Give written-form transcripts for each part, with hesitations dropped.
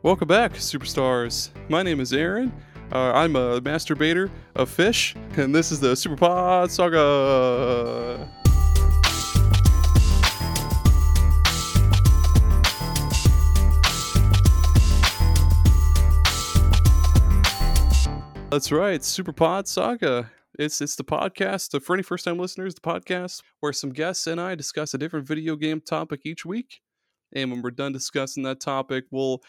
Welcome back, superstars. My name is Aaron. I'm a masturbator of fish, and this is the Superpod Saga. That's right, Superpod Saga. It's the podcast, for any first-time listeners, the podcast where some guests and I discuss a different video game topic each week. And when we're done discussing that topic,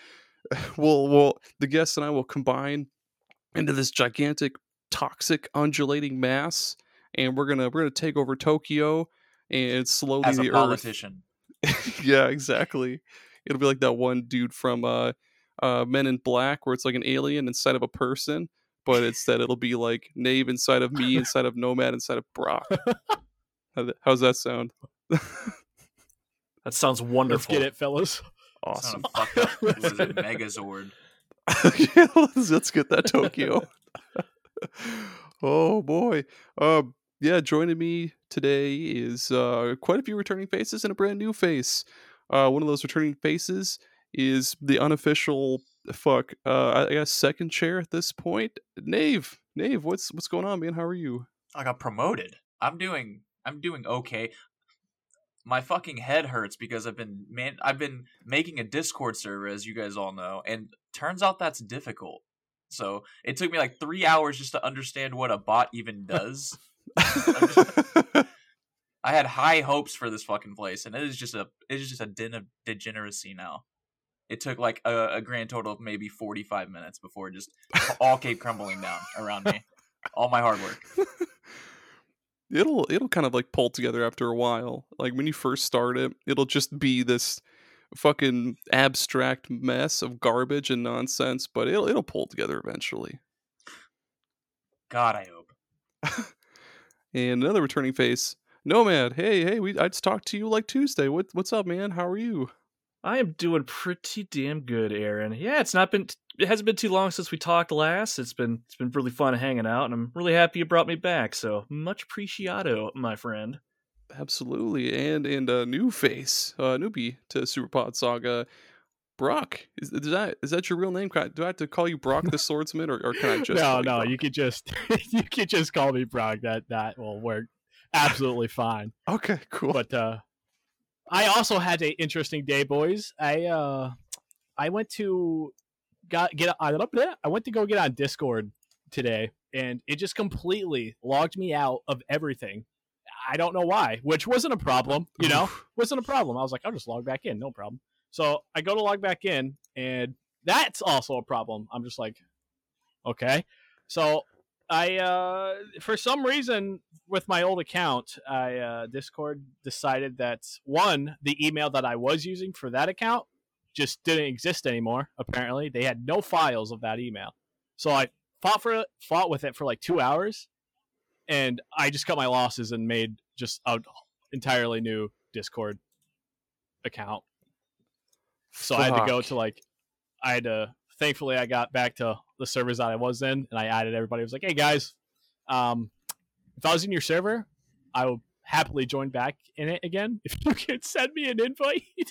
the guests and I will combine into this gigantic, toxic, undulating mass, and we're gonna take over Tokyo and slowly As a the politician. Earth. Yeah, exactly. It'll be like that one dude from Men in Black, where it's like an alien inside of a person, but instead it'll be like Nave inside of me, inside of Nomad, inside of Brock. How's that sound? That sounds wonderful. Let's get it, fellas. Awesome. Fucked up. What is it, Megazord? Yeah, let's get that Tokyo. Oh boy. Yeah, joining me today is quite a few returning faces and a brand new face. One of those returning faces is the unofficial I guess second chair at this point. Nave, what's going on, man? How are you? I got promoted. I'm doing okay. My fucking head hurts because I've been making a Discord server, as you guys all know, and turns out that's difficult. So it took me like 3 hours just to understand what a bot even does. I had high hopes for this fucking place, and it is just a den of degeneracy now. It took like a grand total of maybe 45 minutes before it just all came crumbling down around me. All my hard work. It'll kind of like pull together after a while. Like when you first start it, it'll just be this fucking abstract mess of garbage and nonsense, but it'll pull together eventually. God, I hope. And another returning face, Nomad. Hey, I just talked to you like Tuesday. What's up, man? How are you? I am doing pretty damn good, Aaron. Yeah, it hasn't been too long since we talked last. It's been really fun hanging out, and I'm really happy you brought me back. So much appreciado, my friend. Absolutely, and a new face, newbie to Superpod Saga, Brock. Is that your real name? Do I have to call you Brock the Swordsman, or can I just No, Brock? you could just call me Brock. That will work absolutely fine. Okay, cool. But I also had an interesting day, boys. I went to I went to go get on Discord today, and it just completely logged me out of everything. I don't know why, which wasn't a problem, wasn't a problem. I was like, I'll just log back in, no problem. So I go to log back in, and that's also a problem. I'm just like, okay. So I, for some reason, with my old account, Discord decided that the email that I was using for that account just didn't exist anymore. Apparently, they had no files of that email. So I fought with it for like 2 hours, and I just cut my losses and made just an entirely new Discord account. So I had to go to thankfully I got back to the servers that I was in, and I added everybody. I was like, hey guys, if I was in your server, I would happily join back in it again. If you could send me an invite.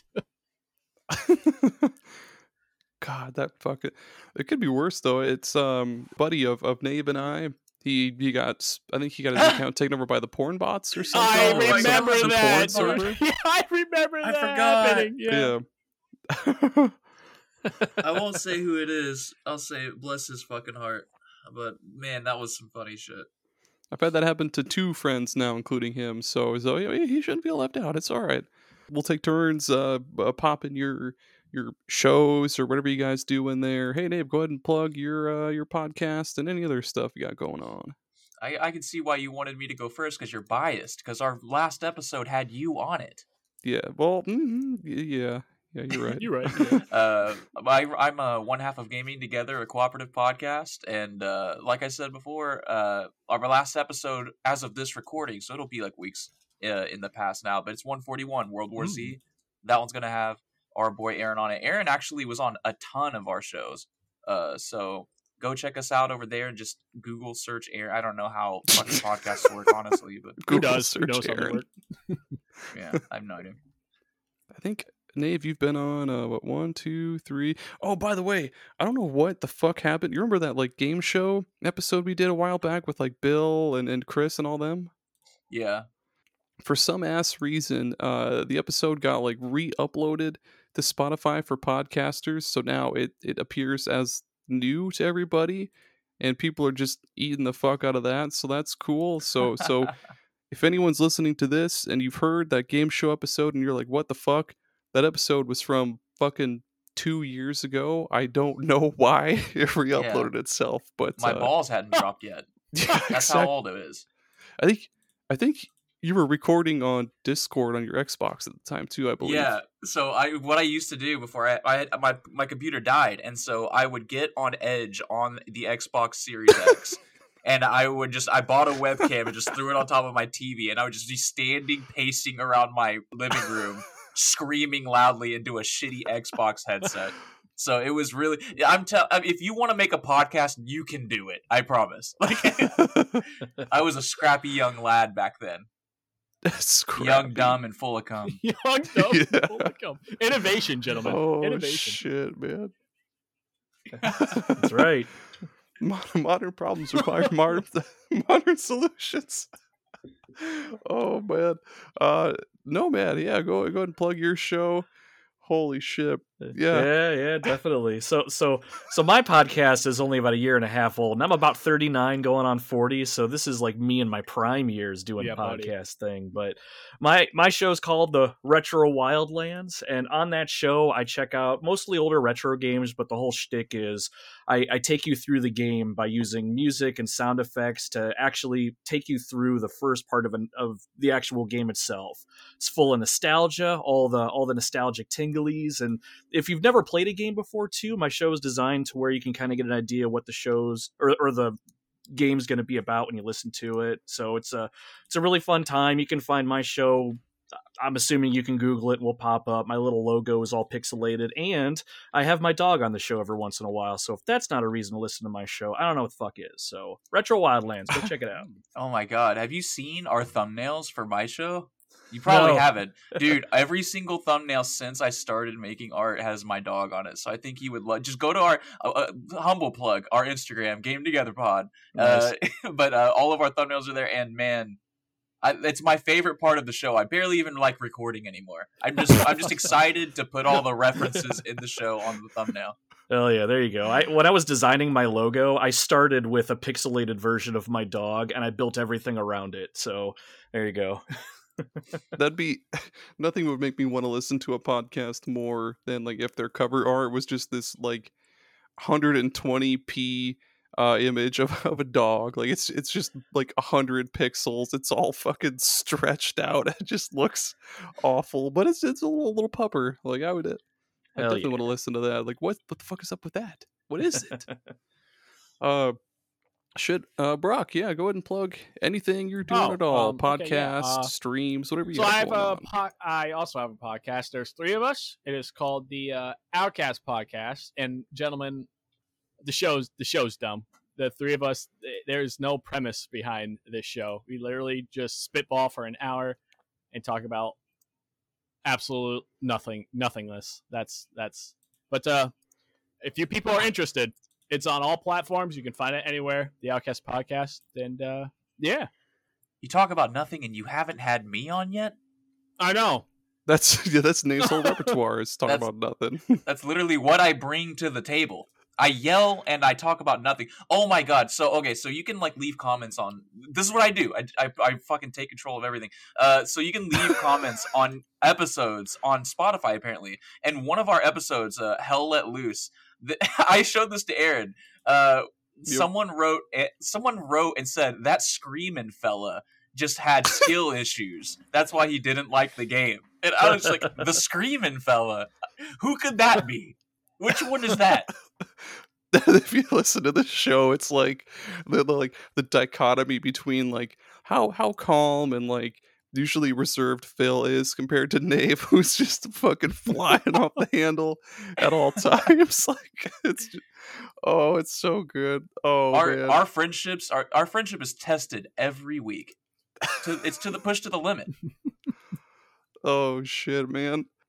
God, it could be worse though. It's buddy of Nave and I. I think he got his account taken over by the porn bots or something. I remember some that. porn server. Yeah, I remember that. I forgot. Happening. Yeah. I won't say who it is. I'll say bless his fucking heart. But man, that was some funny shit. I've had that happen to 2 friends now, including him. So he shouldn't feel left out. It's all right. We'll take turns popping your shows or whatever you guys do in there. Hey, Dave, go ahead and plug your podcast and any other stuff you got going on. I can see why you wanted me to go first, because you're biased, because our last episode had you on it. Yeah, well, yeah, you're right. You're right. I'm one half of Gaming Together, a cooperative podcast, and like I said before, our last episode, as of this recording, so it'll be like weeks in the past now, but it's 141, World War Z. That one's going to have our boy Aaron on it. Aaron actually was on a ton of our shows, so go check us out over there and just Google search Aaron. I don't know how fucking podcasts work, honestly, but Who knows? Search Who knows how they Aaron. work? yeah, I have no idea. I think Nave, you've been on what, 1, 2, 3. Oh, by the way, I don't know what the fuck happened. You remember that like game show episode we did a while back with like Bill and Chris and all them? Yeah. For some ass reason, the episode got like re-uploaded to Spotify for podcasters, so now it appears as new to everybody, and people are just eating the fuck out of that. So that's cool. So if anyone's listening to this and you've heard that game show episode and you're like, what the fuck? That episode was from fucking 2 years ago. I don't know why it re-uploaded itself, but My balls hadn't dropped yet. yeah, That's how old it is. I think you were recording on Discord on your Xbox at the time too, I believe. Yeah. So what I used to do before I had my computer died, and so I would get on Edge on the Xbox Series X. And I bought a webcam and just threw it on top of my TV, and I would just be standing, pacing around my living room, screaming loudly into a shitty Xbox headset. So it was really, if you want to make a podcast, you can do it. I promise. Like, I was a scrappy young lad back then. Scrappy. Young, dumb, and full of cum. Young, dumb, full of cum. Innovation, gentlemen. Oh Innovation. shit, man. That's right. Modern problems require modern solutions. Oh man. No man, yeah, go ahead and plug your show. Holy shit. Yeah, definitely. So my podcast is only about a year and a half old, and I'm about 39 going on 40, so this is like me in my prime years doing the podcast thing. But my show is called The Retro Wildlands, and on that show I check out mostly older retro games, but the whole shtick is I take you through the game by using music and sound effects to actually take you through the first part of the actual game itself. It's full of nostalgia, all the nostalgic tinglies, and if you've never played a game before too, my show is designed to where you can kind of get an idea what the show's or the game's going to be about when you listen to it. So it's a really fun time. You can find my show, I'm assuming you can Google it, will pop up. My little logo is all pixelated, and I have my dog on the show every once in a while. So if that's not a reason to listen to my show, I don't know what the fuck is. So Retro Wildlands, go check it out. Oh my god, have you seen our thumbnails for my show? You probably haven't. Dude, every single thumbnail since I started making art has my dog on it. So I think you would just go to our humble plug, our Instagram, Game Together Pod. Nice. But all of our thumbnails are there, and man, it's my favorite part of the show. I barely even like recording anymore. I'm just excited to put all the references in the show on the thumbnail. Oh yeah, there you go. When I was designing my logo, I started with a pixelated version of my dog, and I built everything around it. So there you go. That'd be nothing would make me want to listen to a podcast more than like if their cover art was just this like 120p image of a dog. Like it's just like 100 pixels. It's all fucking stretched out. It just looks awful, but it's a little pupper. Like I definitely want to listen to that. Like what the fuck is up with that? What is it? Brock, yeah, go ahead and plug anything you're doing at all. Podcasts, streams, whatever you got going on. I also have a podcast. There's 3 of us. It is called the Outcast Podcast. And gentlemen, the show's dumb. The 3 of us, there's no premise behind this show. We literally just spitball for an hour and talk about absolute nothingness. That's but if you people are interested, it's on all platforms. You can find it anywhere. The Outcast Podcast. And yeah. You talk about nothing and you haven't had me on yet? I know. That's Nave's whole repertoire is talking about nothing. That's literally what I bring to the table. I yell and I talk about nothing. Oh my god. So you can like leave comments on this is what I do. I fucking take control of everything. So you can leave comments on episodes on Spotify apparently. And one of our episodes, Hell Let Loose, I showed this to Aaron. Someone wrote and said that screaming fella just had skill issues. That's why he didn't like the game. And I was like, the screaming fella, who could that be? Which one is that? If you listen to the show, it's like the dichotomy between like how calm and like usually reserved Phil is compared to Nave, who's just fucking flying off the handle at all times. Like it's so good. Oh, man. Our friendship is tested every week. It's to the push to the limit. Oh shit, man.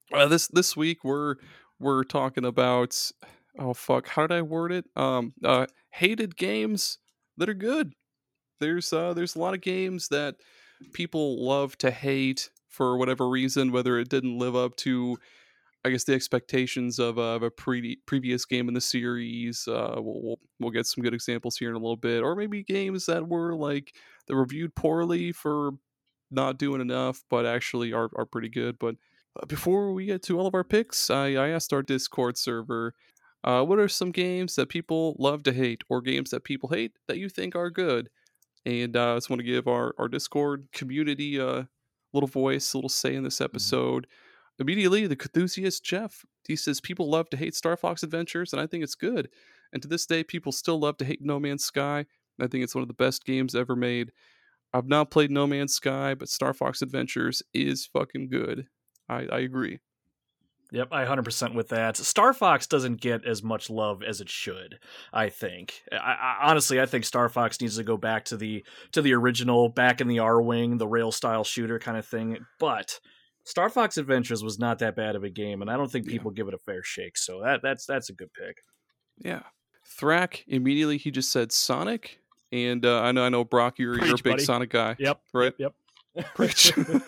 This week we're talking about, oh fuck, how did I word it? Hated games that are good. There's a lot of games that people love to hate for whatever reason, whether it didn't live up to, I guess, the expectations of a previous game in the series. We'll get some good examples here in a little bit, or maybe games that were like they reviewed poorly for not doing enough, but actually are pretty good. But before we get to all of our picks, I asked our Discord server, what are some games that people love to hate, or games that people hate that you think are good? And I just want to give our Discord community a little voice, a little say in this episode. Immediately, the Cthusiast Jeff, he says people love to hate Star Fox Adventures, and I think it's good. And to this day, people still love to hate No Man's Sky. I think it's one of the best games ever made. I've not played No Man's Sky, but Star Fox Adventures is fucking good. I agree. Yep, I 100% with that. Star Fox doesn't get as much love as it should, I think. Honestly, I think Star Fox needs to go back to the original, back in the R-Wing, the rail-style shooter kind of thing. But Star Fox Adventures was not that bad of a game, and I don't think people give it a fair shake. So that's a good pick. Yeah. Thrak, immediately he just said Sonic. And I know, Brock, you're a big buddy. Sonic guy. Yep. Right? Yep. Preach.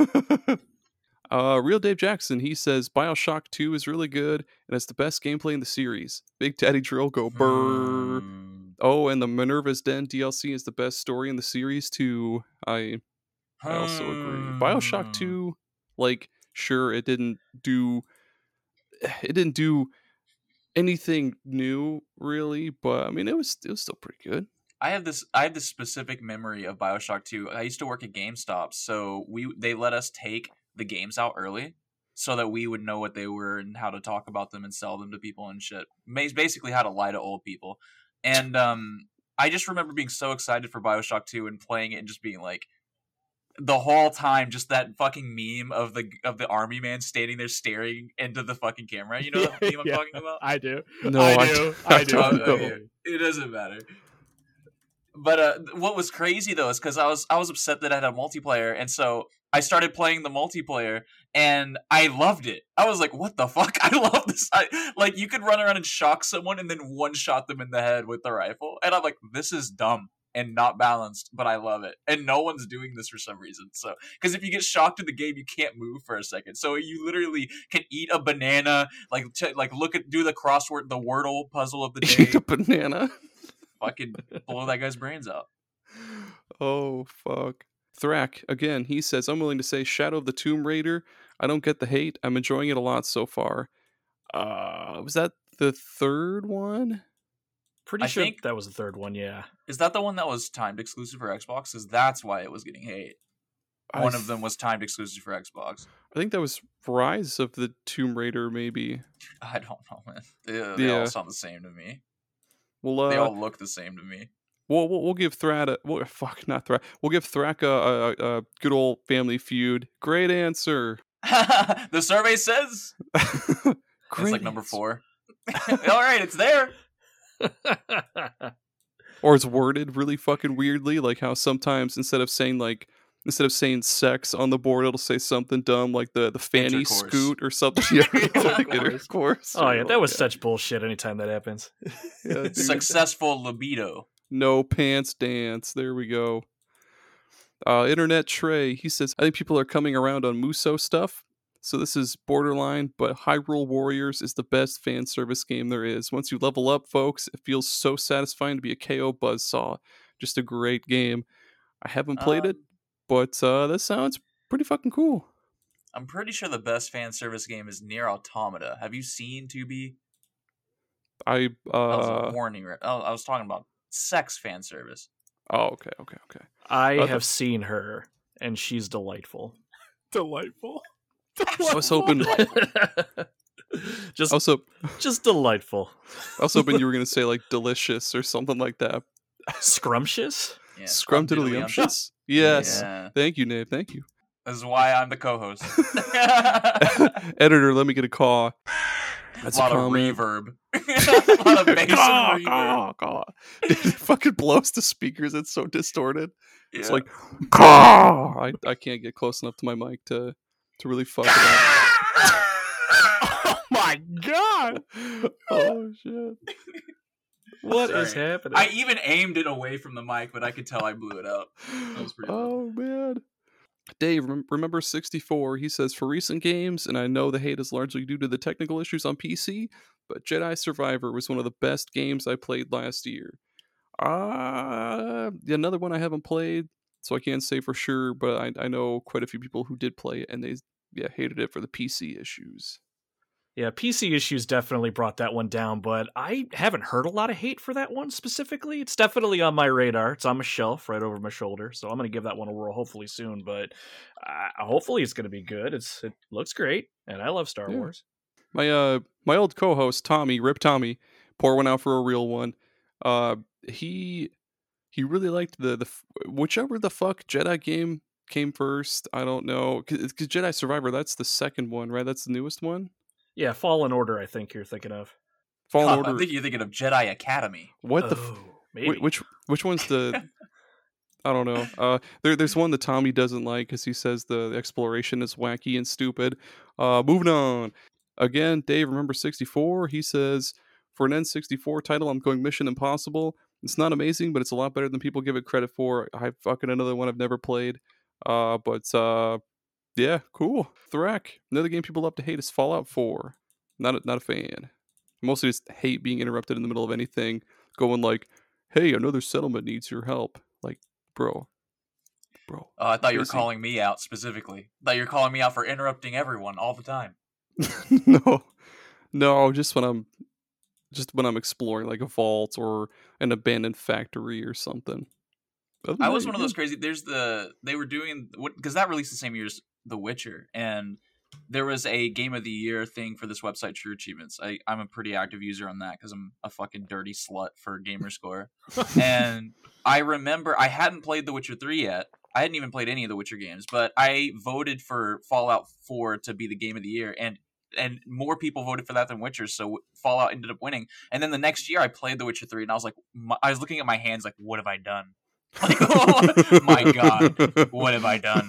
Real Dave Jackson, he says BioShock 2 is really good and it's the best gameplay in the series. Big Daddy Drill go brrr. Oh, and the Minerva's Den DLC is the best story in the series too. I also agree. BioShock 2, like, sure, it didn't do anything new really, but I mean it was still pretty good. I have this specific memory of BioShock 2. I used to work at GameStop, so they let us take the games out early so that we would know what they were and how to talk about them and sell them to people and shit. Basically how to lie to old people. And I just remember being so excited for BioShock 2 and playing it and just being like, the whole time, just that fucking meme of the army man standing there staring into the fucking camera. You know what meme I'm talking about? I do. No, I do. It doesn't matter. But what was crazy though is because I was upset that I had a multiplayer, and so I started playing the multiplayer, and I loved it. I was like, "What the fuck? I love this!" Like you could run around and shock someone, and then one shot them in the head with the rifle, and I'm like, "This is dumb and not balanced, but I love it." And no one's doing this for some reason. So, because if you get shocked in the game, you can't move for a second. So you literally can eat a banana, do the crossword, the Wordle puzzle of the day. Eat a banana. Fucking blow that guy's brains out. Oh, fuck. Thrak, again, he says, I'm willing to say Shadow of the Tomb Raider. I don't get the hate. I'm enjoying it a lot so far. Was that the third one? Pretty sure that was the third one, yeah. Is that the one that was timed exclusive for Xbox? Because that's why it was getting hate. One of them was timed exclusive for Xbox. I think that was Rise of the Tomb Raider, maybe. I don't know, man. They all sound the same to me. Well, they all look the same to me. We'll give Thrak We'll give Thrak a good old Family Feud. Great answer. The survey says it's like number 4. All right, it's there. Or it's worded really fucking weirdly, like how sometimes instead of saying sex on the board, it'll say something dumb like the fanny scoot or something. Intercourse. Oh yeah, that was such bullshit. Anytime that happens. Yeah, successful libido. No pants dance. There we go. Internet Trey, he says, I think people are coming around on Muso stuff. So this is borderline, but Hyrule Warriors is the best fan service game there is. Once you level up, folks, it feels so satisfying to be a KO buzzsaw. Just a great game. I haven't played it, but that sounds pretty fucking cool. I'm pretty sure the best fan service game is Nier Automata. Have you seen 2B? That was a warning. I was talking about sex fan service. Oh, okay. I have seen her, and she's delightful. Delightful. I was hoping... just delightful. I was hoping you were going to say, like, delicious or something like that. Scrumptious? Yeah, Scrumdiddlyumptious? Yes. Yeah. Thank you, Nave. Thank you. This is why I'm the co-host. Editor, let me get a call. That's a lot of reverb. A lot of bass and reverb. It fucking blows the speakers. It's so distorted. Yeah. It's like, I can't get close enough to my mic to really fuck it up. my god! Oh shit! What Sorry. is happening? I even aimed it away from the mic, but I could tell I blew it up. That was pretty Oh man. Dave, remember 64? He says, for recent games, and I know the hate is largely due to the technical issues on PC, but Jedi Survivor was one of the best games I played last year. Another one I haven't played, so I can't say for sure, but I know quite a few people who did play it, and they hated it for the PC issues. Yeah, PC issues definitely brought that one down, but I haven't heard a lot of hate for that one specifically. It's definitely on my radar. It's on my shelf right over my shoulder, so I'm going to give that one a whirl hopefully soon, but hopefully it's going to be good. It looks great, and I love Star Wars. My old co-host, Tommy, Rip Tommy, pour one out for a real one. He really liked the whichever the fuck Jedi game came first. I don't know, because Jedi Survivor, that's the second one, right? That's the newest one. Yeah, Fallen Order, I think you're thinking of. Fallen I Order. think you're thinking of Jedi Academy. What the? Maybe. Which one's the? I don't know. There's one that Tommy doesn't like because he says the exploration is wacky and stupid. Moving on. Again, Dave, remember 64? He says, for an N64 title, I'm going Mission Impossible. It's not amazing, but it's a lot better than people give it credit for. I fucking another one I've never played. Yeah, cool. Thrak. Another game people love to hate is Fallout 4. Not a fan. Mostly just hate being interrupted in the middle of anything. Going like, hey, another settlement needs your help. Like, bro. Oh, I thought you were busy. calling me out specifically. I thought you were calling me out for interrupting everyone all the time. No, just when I'm exploring like a vault or an abandoned factory or something. I was one of those crazy. They were doing, because that released the same year as The Witcher, and there was a Game of the Year thing for this website, True Achievements. I'm a pretty active user on that because I'm a fucking dirty slut for Gamerscore. And I remember I hadn't played The Witcher 3 yet. I hadn't even played any of the Witcher games, but I voted for Fallout 4 to be the Game of the Year, and more people voted for that than Witcher, so Fallout ended up winning. And then the next year I played The Witcher 3, and I was like, I was looking at my hands like, what have I done? Like, oh my god, what have I done?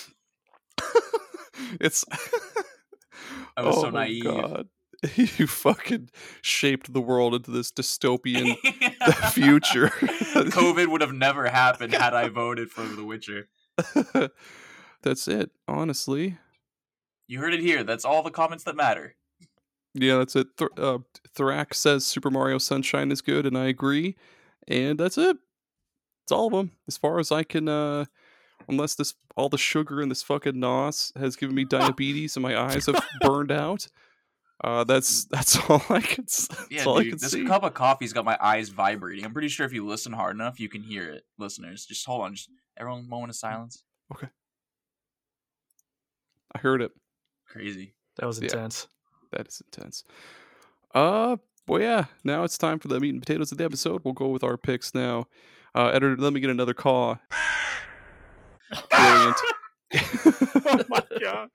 It's I was so naive. God. You fucking shaped the world into this dystopian future. COVID would have never happened had I voted for The Witcher. That's it, honestly. You heard it here. That's all the comments that matter. Yeah, that's it. Thrak says Super Mario Sunshine is good, and I agree. And that's it. It's all of them. As far as I can, unless all the sugar in this fucking nos has given me diabetes and my eyes have burned out. That's all I can. Yeah, all dude, I can this see. cup of coffee's got my eyes vibrating. I'm pretty sure if you listen hard enough, you can hear it, listeners. Just hold on. Just everyone, moment of silence. Okay. I heard it. Crazy. That was Yeah. intense. That is intense. Well, yeah. Now it's time for the meat and potatoes of the episode. We'll go with our picks now. Editor, let me get another caw. Brilliant. Oh my god.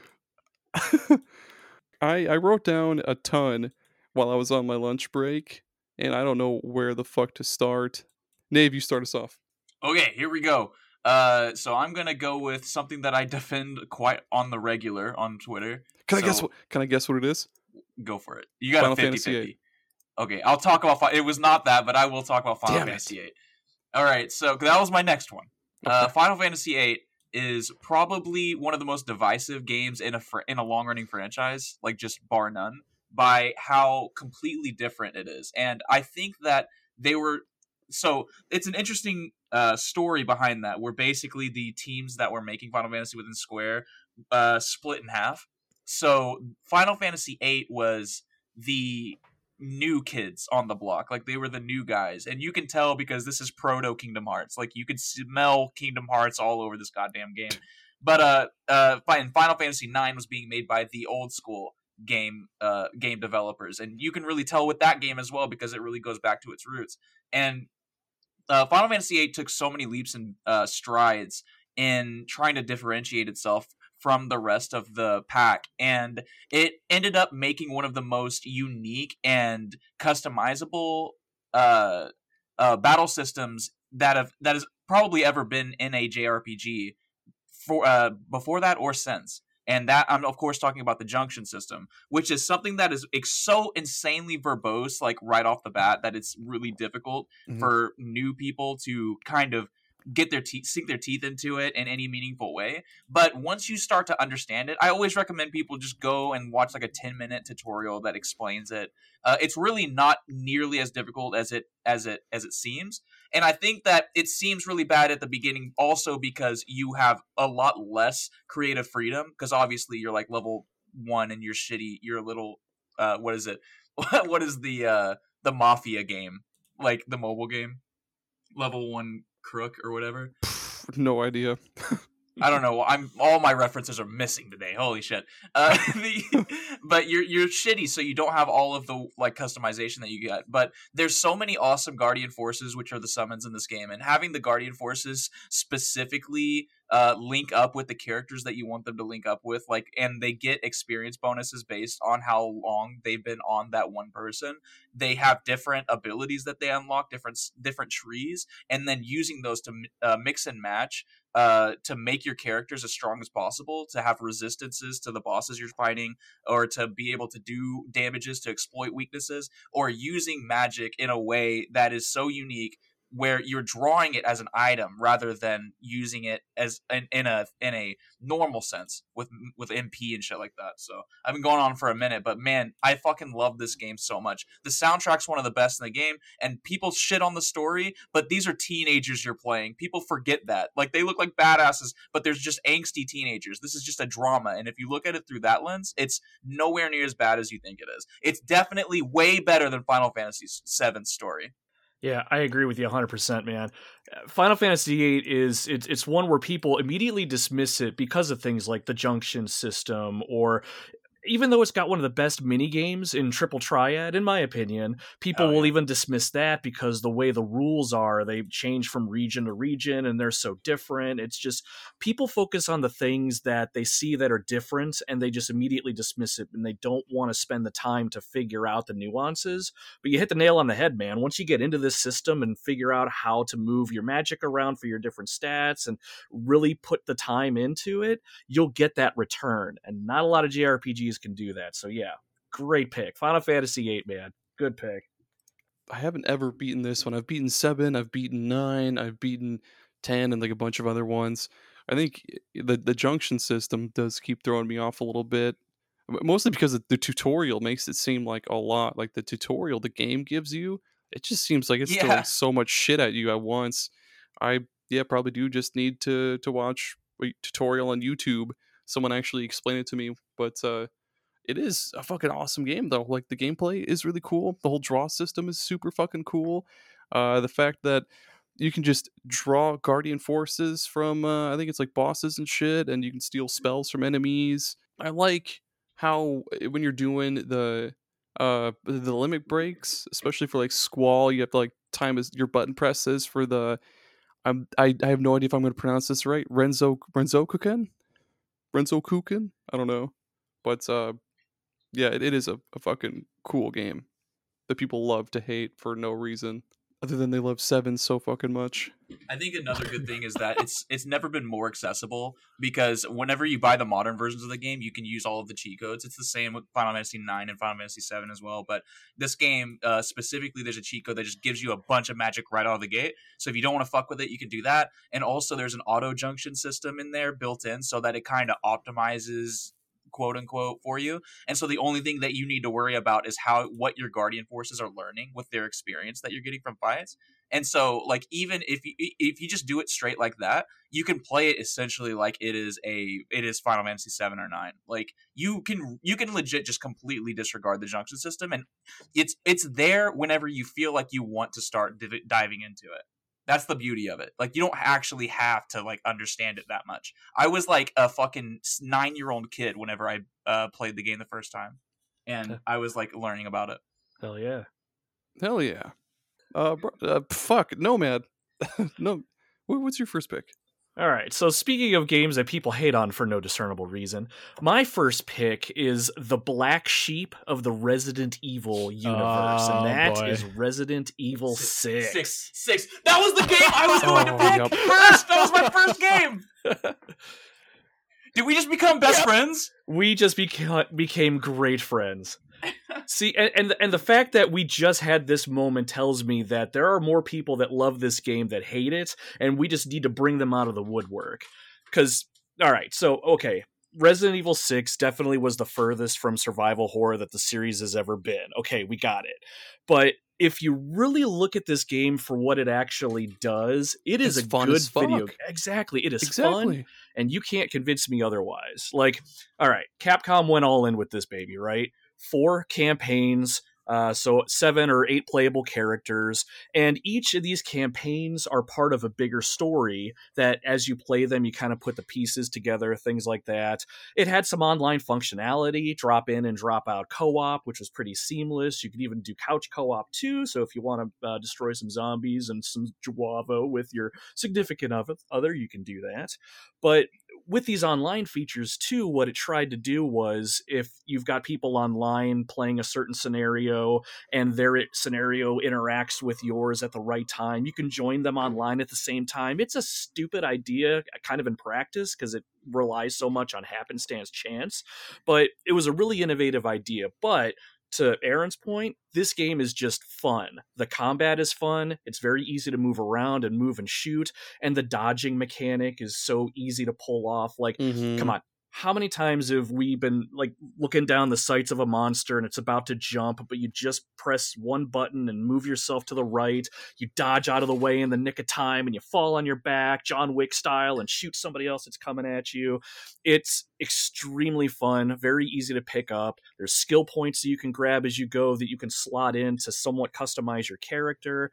I wrote down a ton while I was on my lunch break, and I don't know where the fuck to start. Nave, you start us off. Okay, here we go. So I'm gonna go with something that I defend quite on the regular on Twitter. Can I guess what it is? Go for it. You got Final a 50-50. Fantasy VIII. Okay, I'll talk about. It was not that, but I will talk about Final Damn it. Fantasy VIII. All right, so that was my next one. Okay. Final Fantasy VIII is probably one of the most divisive games in a long-running franchise, like just bar none, by how completely different it is. And I think that they were. So it's an interesting story behind that, where basically the teams that were making Final Fantasy within Square split in half. So Final Fantasy VIII was the new kids on the block, like they were the new guys, and you can tell because this is proto Kingdom Hearts. Like you could smell Kingdom Hearts all over this goddamn game. But Final Fantasy IX was being made by the old school game developers, and you can really tell with that game as well because it really goes back to its roots. And Final Fantasy VIII took so many leaps and strides in trying to differentiate itself from the rest of the pack, and it ended up making one of the most unique and customizable battle systems that has probably ever been in a JRPG for before that or since. And that I'm of course talking about the junction system, which is something that is so insanely verbose, like right off the bat, that it's really difficult for new people to kind of get their sink their teeth into it in any meaningful way. But once you start to understand it, I always recommend people just go and watch like a 10-minute tutorial that explains it. It's really not nearly as difficult as it seems. And I think that it seems really bad at the beginning also because you have a lot less creative freedom, because obviously you're like level 1 and you're a little what is it? What is the Mafia game? Like the mobile game? Level 1 crook or whatever. No idea. I don't know. All my references are missing today. Holy shit! But you're shitty, so you don't have all of the like customization that you get. But there's so many awesome Guardian Forces, which are the summons in this game, and having the Guardian Forces specifically link up with the characters that you want them to link up with, like, and they get experience bonuses based on how long they've been on that one person. They have different abilities that they unlock, different trees, and then using those to mix and match to make your characters as strong as possible, to have resistances to the bosses you're fighting, or to be able to do damages, to exploit weaknesses, or using magic in a way that is so unique where you're drawing it as an item rather than using it as in a normal sense with MP and shit like that. So I've been going on for a minute, but man, I fucking love this game so much. The soundtrack's one of the best in the game, and people shit on the story, but these are teenagers you're playing. People forget that. Like, they look like badasses, but there's just angsty teenagers. This is just a drama, and if you look at it through that lens, it's nowhere near as bad as you think it is. It's definitely way better than Final Fantasy VII's story. Yeah, I agree with you 100%, man. Final Fantasy VIII it's one where people immediately dismiss it because of things like the junction system, or even though it's got one of the best mini games in Triple Triad, in my opinion, people will even dismiss that because the way the rules are, they change from region to region and they're so different. It's just, people focus on the things that they see that are different and they just immediately dismiss it, and they don't want to spend the time to figure out the nuances. But you hit the nail on the head, man. Once you get into this system and figure out how to move your magic around for your different stats and really put the time into it, you'll get that return. And not a lot of JRPGs can do that. So yeah, great pick. Final Fantasy VIII, man. Good pick. I haven't ever beaten this one. I've beaten 7, I've beaten 9, I've beaten 10, and like a bunch of other ones. I think the junction system does keep throwing me off a little bit, mostly because the tutorial makes it seem like a lot. Like the tutorial the game gives you, it just seems like it's throwing so much shit at you at once. I probably do just need to watch a tutorial on YouTube, someone actually explain it to me. But it is a fucking awesome game though. Like, the gameplay is really cool. The whole draw system is super fucking cool. The fact that you can just draw Guardian Forces from I think it's like bosses and shit, and you can steal spells from enemies. I like how when you're doing the limit breaks, especially for like Squall, you have to like time your button presses for the I have no idea if I'm going to pronounce this right. Renzokuken? I don't know. But yeah, it is a fucking cool game that people love to hate for no reason other than they love 7 so fucking much. I think another good thing is that it's never been more accessible, because whenever you buy the modern versions of the game, you can use all of the cheat codes. It's the same with Final Fantasy 9 and Final Fantasy 7 as well, but this game specifically, there's a cheat code that just gives you a bunch of magic right out of the gate. So if you don't want to fuck with it, you can do that. And also there's an auto junction system in there built in so that it kind of optimizes, quote unquote, for you. And so the only thing that you need to worry about is what your Guardian Forces are learning with their experience that you're getting from fights. And so, like, even if you just do it straight like that, you can play it essentially like it is Final Fantasy 7 or 9. Like, you can legit just completely disregard the junction system, and it's there whenever you feel like you want to start diving into it. That's the beauty of it. Like, you don't actually have to like understand it that much. I was like a fucking 9-year-old kid whenever I played the game the first time, and I was like learning about it. Hell yeah. Hell yeah. Fuck, Nomad. No, what's your first pick? All right, so speaking of games that people hate on for no discernible reason, my first pick is the black sheep of the Resident Evil universe, and that is Resident Evil 6. Six. That was the game I was going to pick first. That was my first game. Did we just become best friends? We just became great friends. See, and the fact that we just had this moment tells me that there are more people that love this game that hate it, and we just need to bring them out of the woodwork. Because, all right, so, okay, Resident Evil 6 definitely was the furthest from survival horror that the series has ever been. Okay, we got it. But if you really look at this game for what it actually does, it's a fun good as fuck. video. Exactly, it is fun, and you can't convince me otherwise. Like, all right, Capcom went all in with this baby, right? 4 campaigns, so 7 or 8 playable characters, and each of these campaigns are part of a bigger story that as you play them, you kind of put the pieces together, things like that. It had some online functionality, drop in and drop out co-op, which was pretty seamless. You could even do couch co-op too, so if you want to destroy some zombies and some Juavo with your significant other, you can do that. But with these online features too, what it tried to do was if you've got people online playing a certain scenario and their scenario interacts with yours at the right time, you can join them online at the same time. It's a stupid idea kind of in practice because it relies so much on happenstance chance, but it was a really innovative idea. But to Aaron's point, this game is just fun. The combat is fun. It's very easy to move around and move and shoot. And the dodging mechanic is so easy to pull off. Like, come on. How many times have we been like looking down the sights of a monster and it's about to jump, but you just press one button and move yourself to the right. You dodge out of the way in the nick of time and you fall on your back, John Wick style, and shoot somebody else that's coming at you. It's extremely fun, very easy to pick up. There's skill points that you can grab as you go that you can slot in to somewhat customize your character.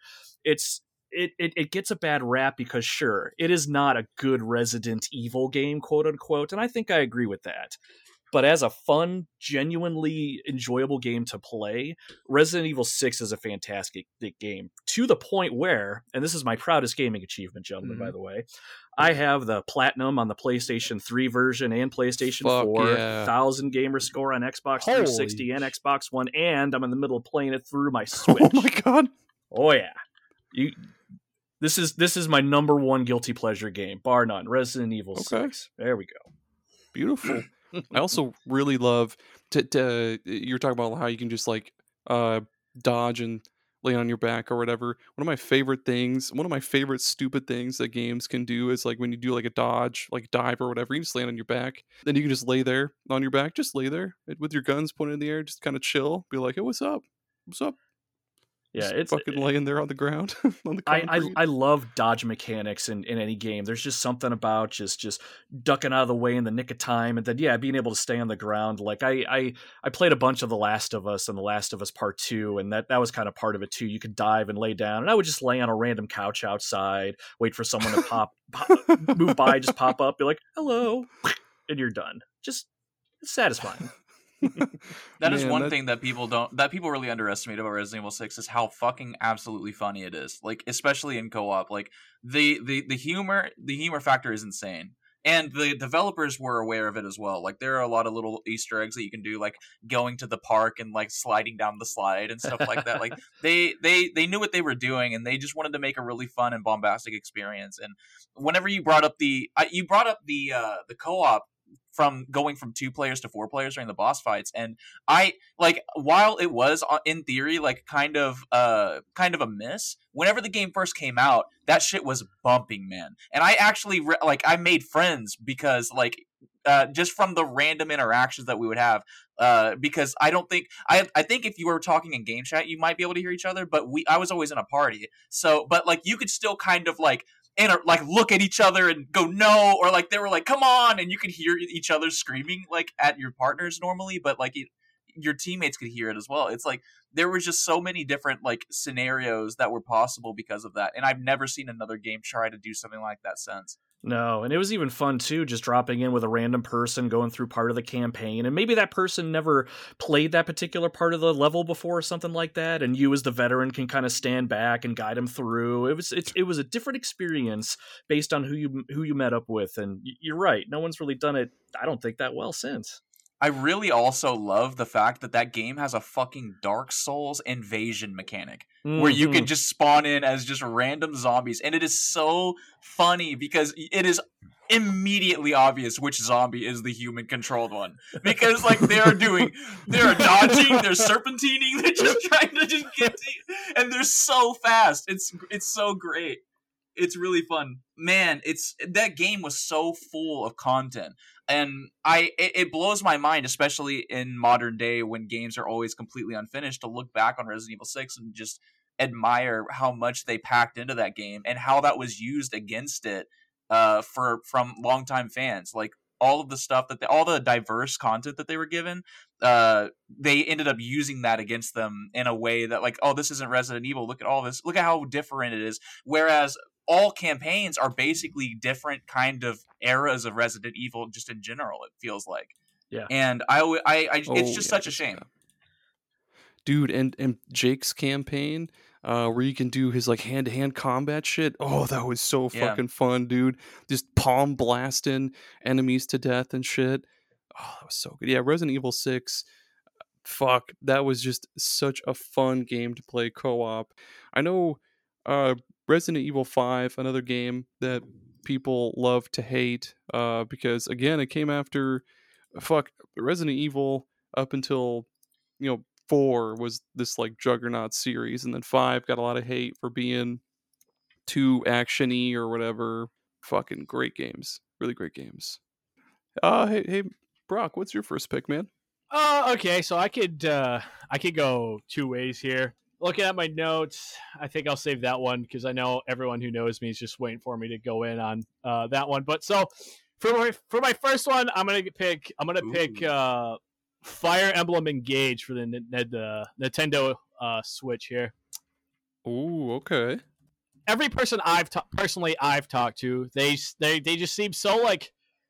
It gets a bad rap because, sure, it is not a good Resident Evil game, quote unquote, and I think I agree with that. But as a fun, genuinely enjoyable game to play, Resident Evil 6 is a fantastic game, to the point where, and this is my proudest gaming achievement, gentlemen, by the way, I have the Platinum on the PlayStation 3 version and PlayStation 4, 1,000 gamer score on Xbox 360 and Xbox One, and I'm in the middle of playing it through my Switch. Oh my god. Oh yeah. This is my number one guilty pleasure game, bar none. Resident Evil 6. There we go. Beautiful. I also really love you're talking about how you can just like dodge and lay on your back or whatever. One of my favorite stupid things that games can do is like when you do like a dodge, like dive or whatever, you just land on your back. Then you can just lay there on your back, just lay there with your guns pointed in the air, just kind of chill, be like, hey, what's up? What's up? Yeah, it's fucking laying there on the ground. On the I love dodge mechanics in any game. There's just something about just ducking out of the way in the nick of time, and then being able to stay on the ground. Like I played a bunch of The Last of Us and The Last of Us Part 2, and that was kind of part of it too. You could dive and lay down, and I would just lay on a random couch outside, wait for someone to move by, just pop up, be like, hello, and you're done. Just it's satisfying. That is one thing that people really underestimate about Resident Evil 6 is how fucking absolutely funny it is. Like, especially in co-op. Like the humor factor is insane. And the developers were aware of it as well. Like, there are a lot of little Easter eggs that you can do, like going to the park and like sliding down the slide and stuff like that. Like they knew what they were doing, and they just wanted to make a really fun and bombastic experience. And whenever you brought up the co-op, from going from 2 players to 4 players during the boss fights, and I like, while it was in theory like kind of a miss, whenever the game first came out, that shit was bumping, man. And I actually I made friends because just from the random interactions that we would have, because I think if you were talking in game chat, you might be able to hear each other, but I was always in a party, so but like you could still kind of and like look at each other and go no, or like they were like come on, and you could hear each other screaming like at your partners normally, but like your teammates could hear it as well. It's like there was just so many different like scenarios that were possible because of that, and I've never seen another game try to do something like that since. No, and it was even fun too, just dropping in with a random person going through part of the campaign, and maybe that person never played that particular part of the level before or something like that, and you as the veteran can kind of stand back and guide them through. It was a different experience based on who you met up with, and you're right, no one's really done it, I don't think, that well since. I really also love the fact that that game has a fucking Dark Souls invasion mechanic where you can just spawn in as just random zombies, and it is so funny because it is immediately obvious which zombie is the human controlled one, because like they're dodging, they're serpentining, they're just trying to just get to you, and they're so fast. It's so great. It's really fun, man. That game was so full of content, and it blows my mind, especially in modern day when games are always completely unfinished, to look back on Resident Evil 6 and just admire how much they packed into that game and how that was used against it from longtime fans. Like all of the stuff all the diverse content that they were given, they ended up using that against them in a way that, like, oh, this isn't Resident Evil. Look at all this. Look at how different it is. Whereas all campaigns are basically different kind of eras of Resident Evil, just in general. It feels like, Yeah. And it's just such a shame, dude. And Jake's campaign, where you can do his like hand-to-hand combat shit. Oh, that was so fucking fun, dude. Just palm blasting enemies to death and shit. Oh, that was so good. Yeah, Resident Evil 6. Fuck, that was just such a fun game to play co-op. I know Resident Evil 5, another game that people love to hate, because again, it came after Resident Evil up until 4 was this like juggernaut series, and then 5 got a lot of hate for being too actiony or whatever. Fucking great games, really great games. Hey Brock, what's your first pick, man? Okay, so I could go two ways here. Looking at my notes, I think I'll save that one because I know everyone who knows me is just waiting for me to go in on that one. But so for my first one, I'm gonna pick Fire Emblem Engage for the Nintendo Switch here. Ooh, okay. Every person I've talked to, they just seem so like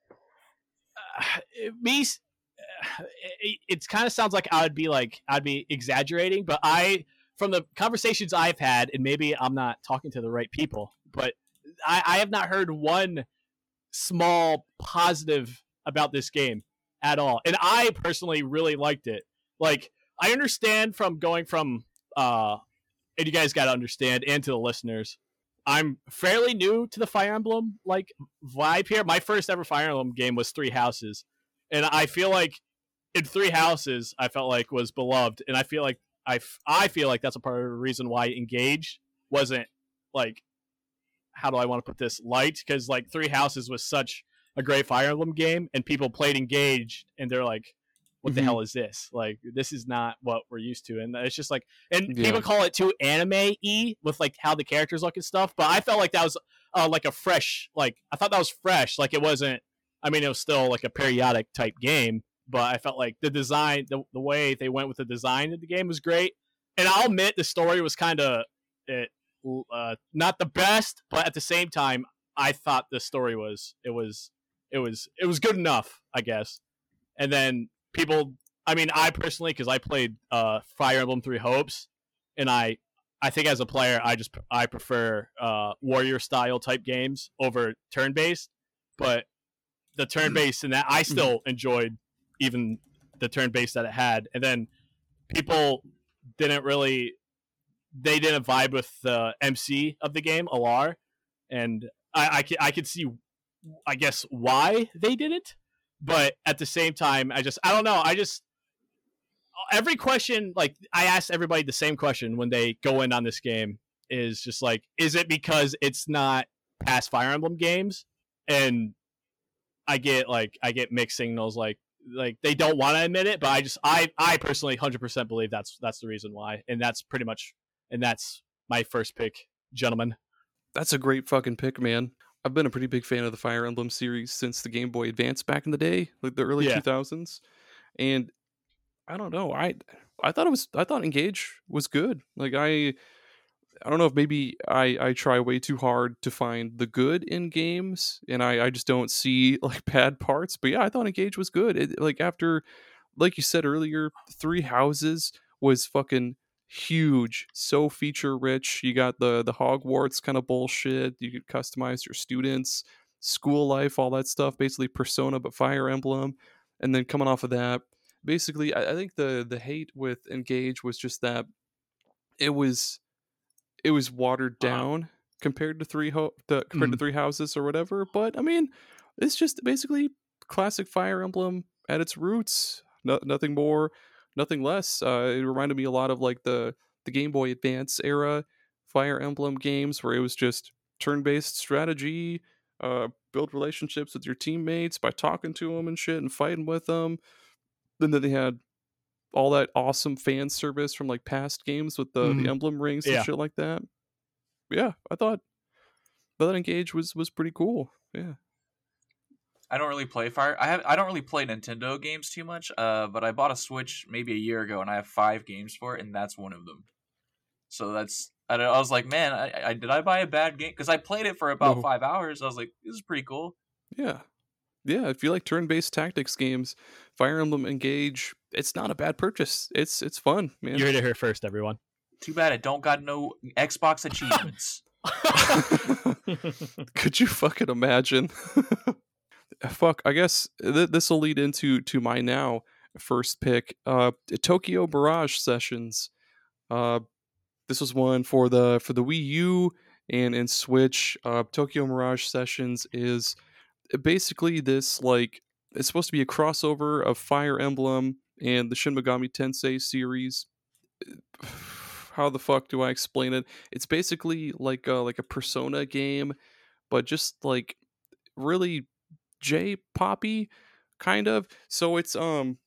me. It kind of sounds like I'd be exaggerating, but from the conversations I've had, and maybe I'm not talking to the right people, but I have not heard one small positive about this game at all. And I personally really liked it. Like, I understand from going from, and you guys got to understand, and to the listeners, I'm fairly new to the Fire Emblem like vibe here. My first ever Fire Emblem game was Three Houses, and I feel like in Three Houses, I felt like was beloved, and I feel like that's a part of the reason why Engage wasn't like, how do I want to put this, light, because like Three Houses was such a great Fire Emblem game, and people played Engage, and they're like, what the hell is this? Like, this is not what we're used to. And it's just like, and people call it too anime-y with like how the characters look and stuff. But I felt like that was like a fresh, like, I thought that was fresh. Like, it wasn't, I mean, it was still like a periodic type game, but I felt like the design, the way they went with the design of the game was great. And I'll admit the story was kind of not the best, but at the same time, I thought the story was good enough, I guess. And then people, I mean, I personally, because I played Fire Emblem Three Hopes, and I think as a player, I prefer warrior style type games over turn based. But the turn based and that I still enjoyed even the turn based that it had. And then people didn't vibe with the MC of the game, Alar, and I could see, I guess, why they didn't. But at the same time, I don't know. Every question, like, I ask everybody the same question when they go in on this game, is just like, is it because it's not past Fire Emblem games? And I get mixed signals, like they don't want to admit it, but I personally 100% believe that's the reason why, and that's my first pick, gentlemen. That's a great fucking pick, man. I've been a pretty big fan of the Fire Emblem series since the Game Boy Advance back in the day, like the early 2000s. And I don't know, I thought Engage was good. Like, I don't know if maybe I try way too hard to find the good in games, and I just don't see like bad parts. But yeah, I thought Engage was good. It, like, after, like you said earlier, Three Houses was fucking huge, so feature rich. You got the Hogwarts kind of bullshit, you could customize your students, school life, all that stuff, basically Persona but Fire Emblem. And then coming off of that, basically, I think the hate with Engage was just that it was watered Uh-huh. down compared to compared to Mhm. Three Houses or whatever. But I mean, it's just basically classic Fire Emblem at its roots. Nothing more, nothing less. It reminded me a lot of like the Game Boy Advance era Fire Emblem games where it was just turn-based strategy. Build relationships with your teammates by talking to them and shit and fighting with them. And then they had all that awesome fan service from like past games with the Mhm. emblem rings and Yeah. shit like that. Yeah, I thought Engage was pretty cool. Yeah. I don't really play Fire. I don't really play Nintendo games too much. But I bought a Switch maybe a year ago, and I have 5 games for it, and that's one of them. So that's I was like, man, I did I buy a bad game? Because I played it for about No. 5 hours. I was like, this is pretty cool. Yeah. Yeah, if you like turn-based tactics games, Fire Emblem Engage, it's not a bad purchase. It's fun, man. You heard it here first, everyone. Too bad it don't got no Xbox achievements. Could you fucking imagine? Fuck, I guess this will lead into my now first pick. Tokyo Mirage Sessions. Uh this was one for the Wii U and Switch. Tokyo Mirage Sessions is basically this like it's supposed to be a crossover of Fire Emblem and the Shin Megami Tensei series. How the fuck do I explain it? It's basically like a Persona game, but just like really J-poppy kind of. So it's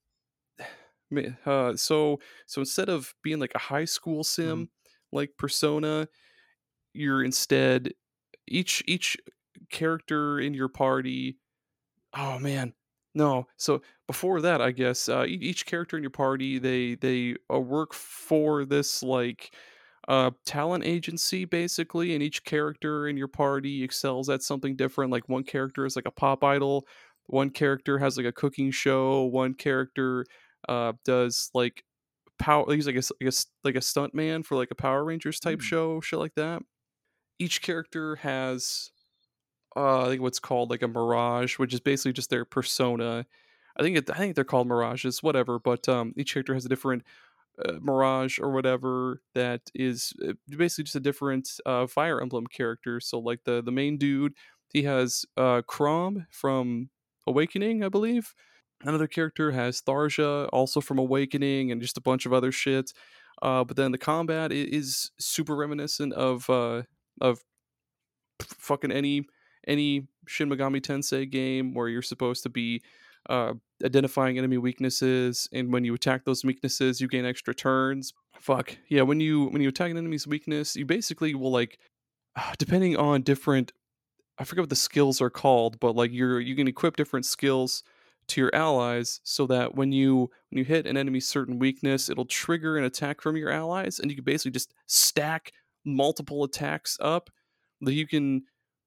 so instead of being like a high school Mhm. sim like Persona, you're instead each character in your party. Oh man, no. So before that, I guess each character in your party they work for this like talent agency basically, and each character in your party excels at something different. Like one character is like a pop idol, one character has like a cooking show, one character does like power. He's like like a stunt man for like a Power Rangers type Mm. show, shit like that. Each character has I think what's called like a mirage, which is basically just their persona. I think they're called mirages, whatever. But each character has a different mirage or whatever that is basically just a different Fire Emblem character. So like the main dude, he has Chrom from Awakening, I believe. Another character has Tharja, also from Awakening, and just a bunch of other shit. But then the combat is super reminiscent of fucking any Shin Megami Tensei game where you're supposed to be uh, identifying enemy weaknesses, and when you attack those weaknesses, you gain extra turns. Fuck yeah! When you attack an enemy's weakness, you basically will like depending on different. I forget what the skills are called, but like you can equip different skills to your allies so that when you hit an enemy's certain weakness, it'll trigger an attack from your allies, and you can basically just stack multiple attacks up that you can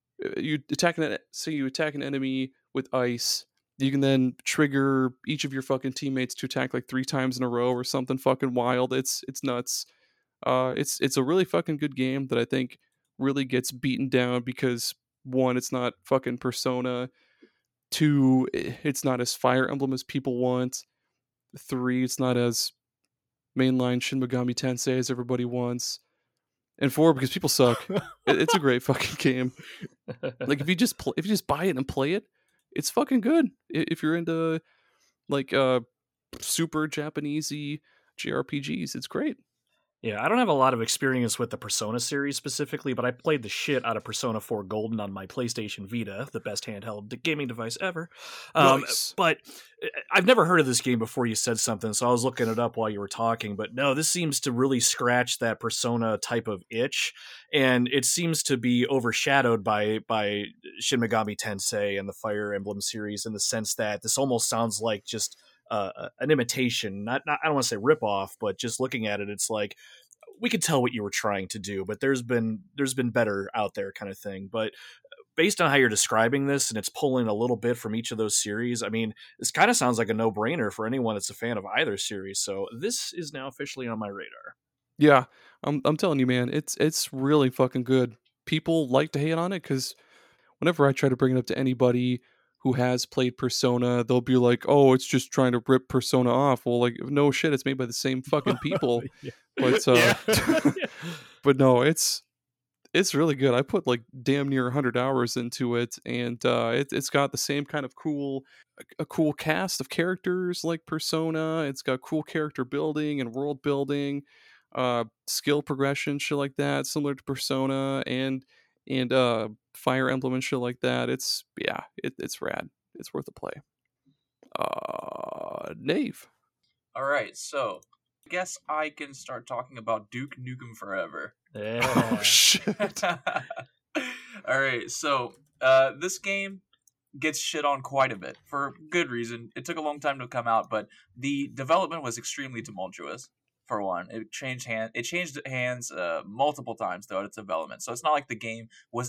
say you attack an enemy with ice, you can then trigger each of your fucking teammates to attack like 3 times in a row or something fucking wild. It's nuts. It's a really fucking good game that I think really gets beaten down because one, it's not fucking Persona. Two, it's not as Fire Emblem as people want. Three, it's not as mainline Shin Megami Tensei as everybody wants. And four, because people suck. It's a great fucking game. Like if you just buy it and play it, it's fucking good. If you're into like super Japanesey JRPGs, it's great. Yeah, I don't have a lot of experience with the Persona series specifically, but I played the shit out of Persona 4 Golden on my PlayStation Vita, the best handheld gaming device ever. Nice. But I've never heard of this game before you said something, so I was looking it up while you were talking. But no, this seems to really scratch that Persona type of itch, and it seems to be overshadowed by Shin Megami Tensei and the Fire Emblem series in the sense that this almost sounds like just an imitation, not I don't want to say rip off, but just looking at it, it's like we could tell what you were trying to do, but there's been better out there, kind of thing. But based on how you're describing this, and it's pulling a little bit from each of those series, I mean, this kind of sounds like a no brainer for anyone that's a fan of either series. So this is now officially on my radar. Yeah, I'm telling you, man, it's really fucking good. People like to hate on it because whenever I try to bring it up to anybody who has played Persona, they'll be like, "Oh, it's just trying to rip Persona off." Well, like, no shit, it's made by the same fucking people. Yeah. But Yeah. but no, it's really good. I put like damn near 100 hours into it, and it's got the same kind of a cool cast of characters like Persona. It's got cool character building and world building, skill progression, shit like that, similar to Persona, and Fire Emblem and shit like that. It's rad. It's worth a play. Nave. All right, so I guess I can start talking about Duke Nukem Forever. Oh shit. All right, so this game gets shit on quite a bit for good reason. It took a long time to come out, but the development was extremely tumultuous. For one, it changed hands multiple times throughout its development. So it's not like the game was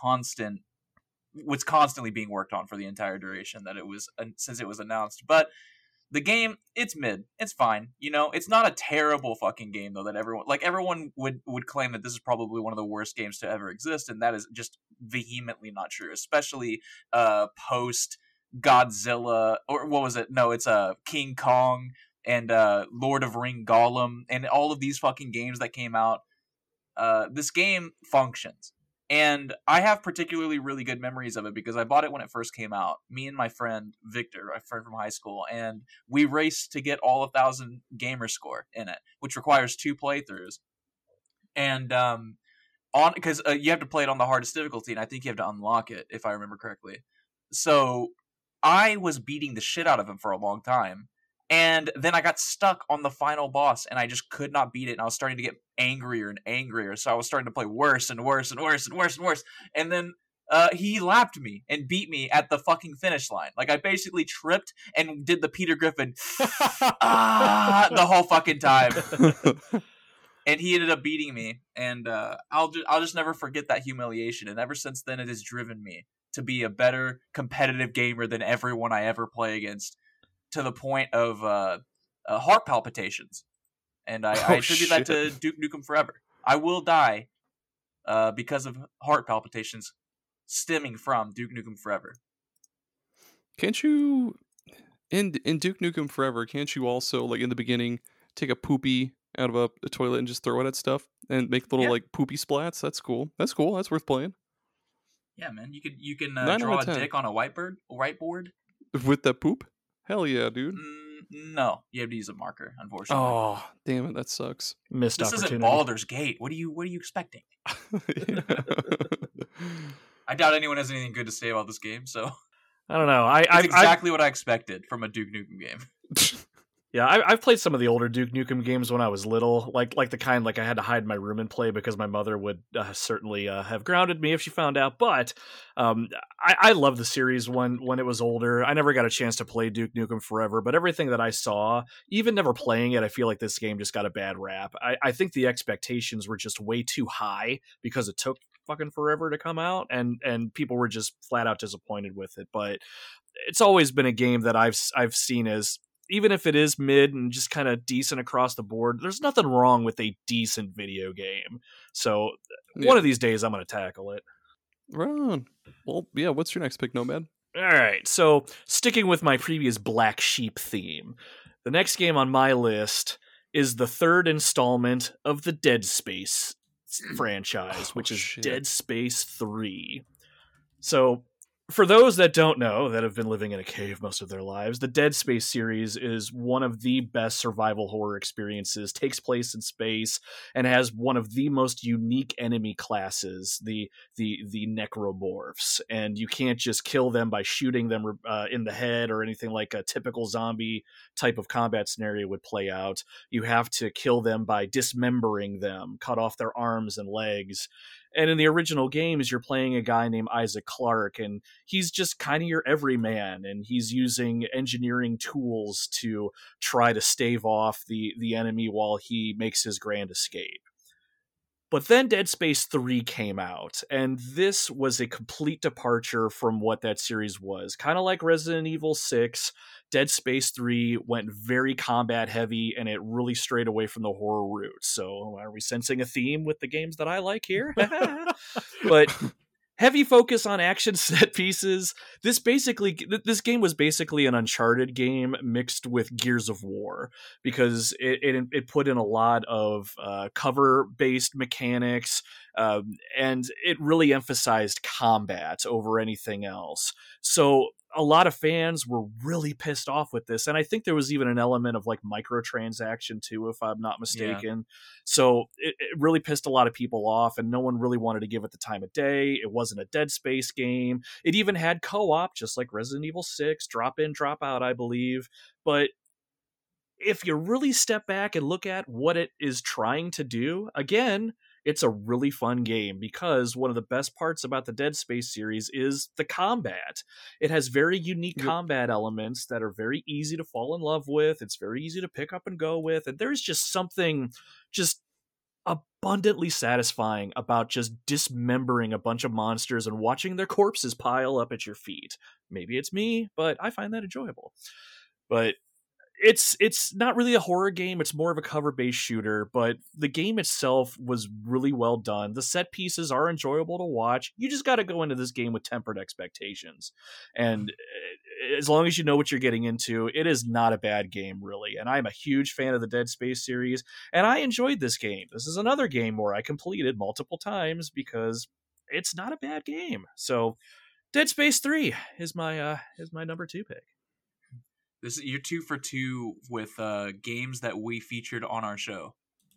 constantly being worked on for the entire duration that it was since it was announced. But the game, it's mid. It's fine. You know, it's not a terrible fucking game though that everyone would claim that this is probably one of the worst games to ever exist, and that is just vehemently not true, especially post Godzilla, or what was it? No, it's King Kong and Lord of Ring Gollum and all of these fucking games that came out. This game functions. And I have particularly really good memories of it because I bought it when it first came out. Me and my friend Victor, a friend from high school, and we raced to get all 1,000 gamer score in it, which requires 2 playthroughs. And because you have to play it on the hardest difficulty, and I think you have to unlock it if I remember correctly. So I was beating the shit out of him for a long time. And then I got stuck on the final boss, and I just could not beat it. And I was starting to get angrier and angrier, so I was starting to play worse and worse and worse and worse and worse. And then he lapped me and beat me at the fucking finish line. Like, I basically tripped and did the Peter Griffin the whole fucking time. And he ended up beating me, and I'll just never forget that humiliation. And ever since then, it has driven me to be a better competitive gamer than everyone I ever play against, to the point of heart palpitations. And I attribute that to Duke Nukem Forever. I will die because of heart palpitations stemming from Duke Nukem Forever. Can't you, in Duke Nukem Forever, can't you also, like, in the beginning, take a poopy out of a toilet and just throw it at stuff and make little like poopy splats? That's cool. That's worth playing. Yeah, man. You can draw a dick on a whiteboard with that poop. Hell yeah, dude. No, you have to use a marker, unfortunately. Oh, damn it, that sucks. Missed this opportunity. Isn't Baldur's Gate. What are you expecting? I doubt anyone has anything good to say about this game, so I don't know. It's exactly what I expected from a Duke Nukem game. Yeah, I've played some of the older Duke Nukem games when I was little, like the kind like I had to hide in my room and play because my mother would certainly have grounded me if she found out. But I love the series when it was older. I never got a chance to play Duke Nukem Forever, but everything that I saw, even never playing it, I feel like this game just got a bad rap. I think the expectations were just way too high because it took fucking forever to come out, and people were just flat out disappointed with it. But it's always been a game that I've seen as, even if it is mid and just kind of decent across the board, there's nothing wrong with a decent video game. So one of these days I'm going to tackle it. Right on. Well, yeah, what's your next pick, Nomad? All right, so sticking with my previous Black Sheep theme, the next game on my list is the third installment of the Dead Space franchise, which is Dead Space 3. So for those that don't know, that have been living in a cave most of their lives, the Dead Space series is one of the best survival horror experiences, takes place in space, and has one of the most unique enemy classes, the necromorphs. And you can't just kill them by shooting them in the head or anything like a typical zombie type of combat scenario would play out. You have to kill them by dismembering them, cut off their arms and legs. And in the original games, you're playing a guy named Isaac Clarke, and he's just kind of your everyman, and he's using engineering tools to try to stave off the enemy while he makes his grand escape. But then Dead Space 3 came out, and this was a complete departure from what that series was. Kind of like Resident Evil 6, Dead Space 3 went very combat heavy, and it really strayed away from the horror roots. So are we sensing a theme with the games that I like here? But heavy focus on action set pieces. This game was basically an Uncharted game mixed with Gears of War, because it put in a lot of cover based mechanics, and it really emphasized combat over anything else. So a lot of fans were really pissed off with this, and I think there was even an element of like microtransaction too, if I'm not mistaken. Yeah. So it really pissed a lot of people off, and no one really wanted to give it the time of day. It wasn't a Dead Space game. It even had co-op, just like Resident Evil 6, drop in, drop out, I believe. But if you really step back and look at what it is trying to do, again, it's a really fun game, because one of the best parts about the Dead Space series is the combat. It has very unique combat elements that are very easy to fall in love with. It's very easy to pick up and go with. And there's just something just abundantly satisfying about just dismembering a bunch of monsters and watching their corpses pile up at your feet. Maybe it's me, but I find that enjoyable. But it's not really a horror game. It's more of a cover-based shooter, but the game itself was really well done. The set pieces are enjoyable to watch. You just got to go into this game with tempered expectations. And as long as you know what you're getting into, it is not a bad game, really. And I'm a huge fan of the Dead Space series, and I enjoyed this game. This is another game where I completed multiple times because it's not a bad game. So Dead Space 3 is my number 2 pick. You're 2 for 2 with games that we featured on our show.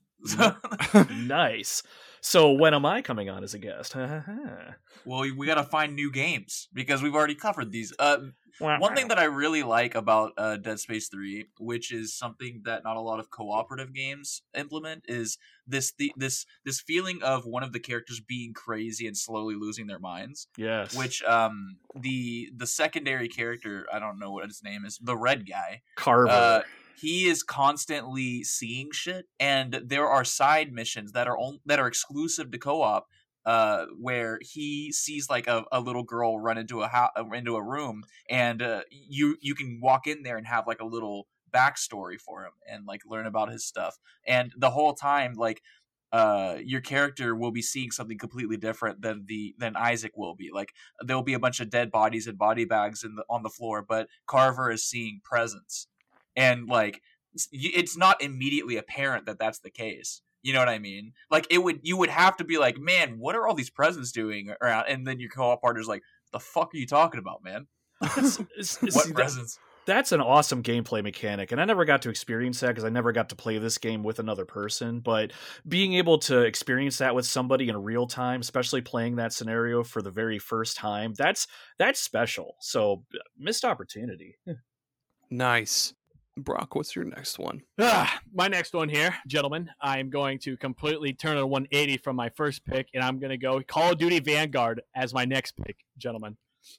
Nice. So when am I coming on as a guest? Well, we got to find new games because we've already covered these. One thing that I really like about Dead Space 3, which is something that not a lot of cooperative games implement, is this feeling of one of the characters being crazy and slowly losing their minds. Yes. Which the secondary character, I don't know what his name is, the red guy, Carver. He is constantly seeing shit, and there are side missions that are exclusive to co-op, where he sees like a little girl run into a room, and you can walk in there and have like a little backstory for him and like learn about his stuff. And the whole time, like your character will be seeing something completely different than Isaac will be. Like there'll be a bunch of dead bodies and body bags on the floor, but Carver is seeing presence. And like, it's not immediately apparent that that's the case. You know what I mean? Like you would have to be like, man, what are all these presents doing around? And then your co-op partner's like, the fuck are you talking about, man? What presents? That's an awesome gameplay mechanic, and I never got to experience that because I never got to play this game with another person. But being able to experience that with somebody in real time, especially playing that scenario for the very first time, that's special. So missed opportunity. Nice. Brock, what's your next one? My next one here, gentlemen, I'm going to completely turn a 180 from my first pick, and I'm going to go Call of Duty Vanguard as my next pick, gentlemen.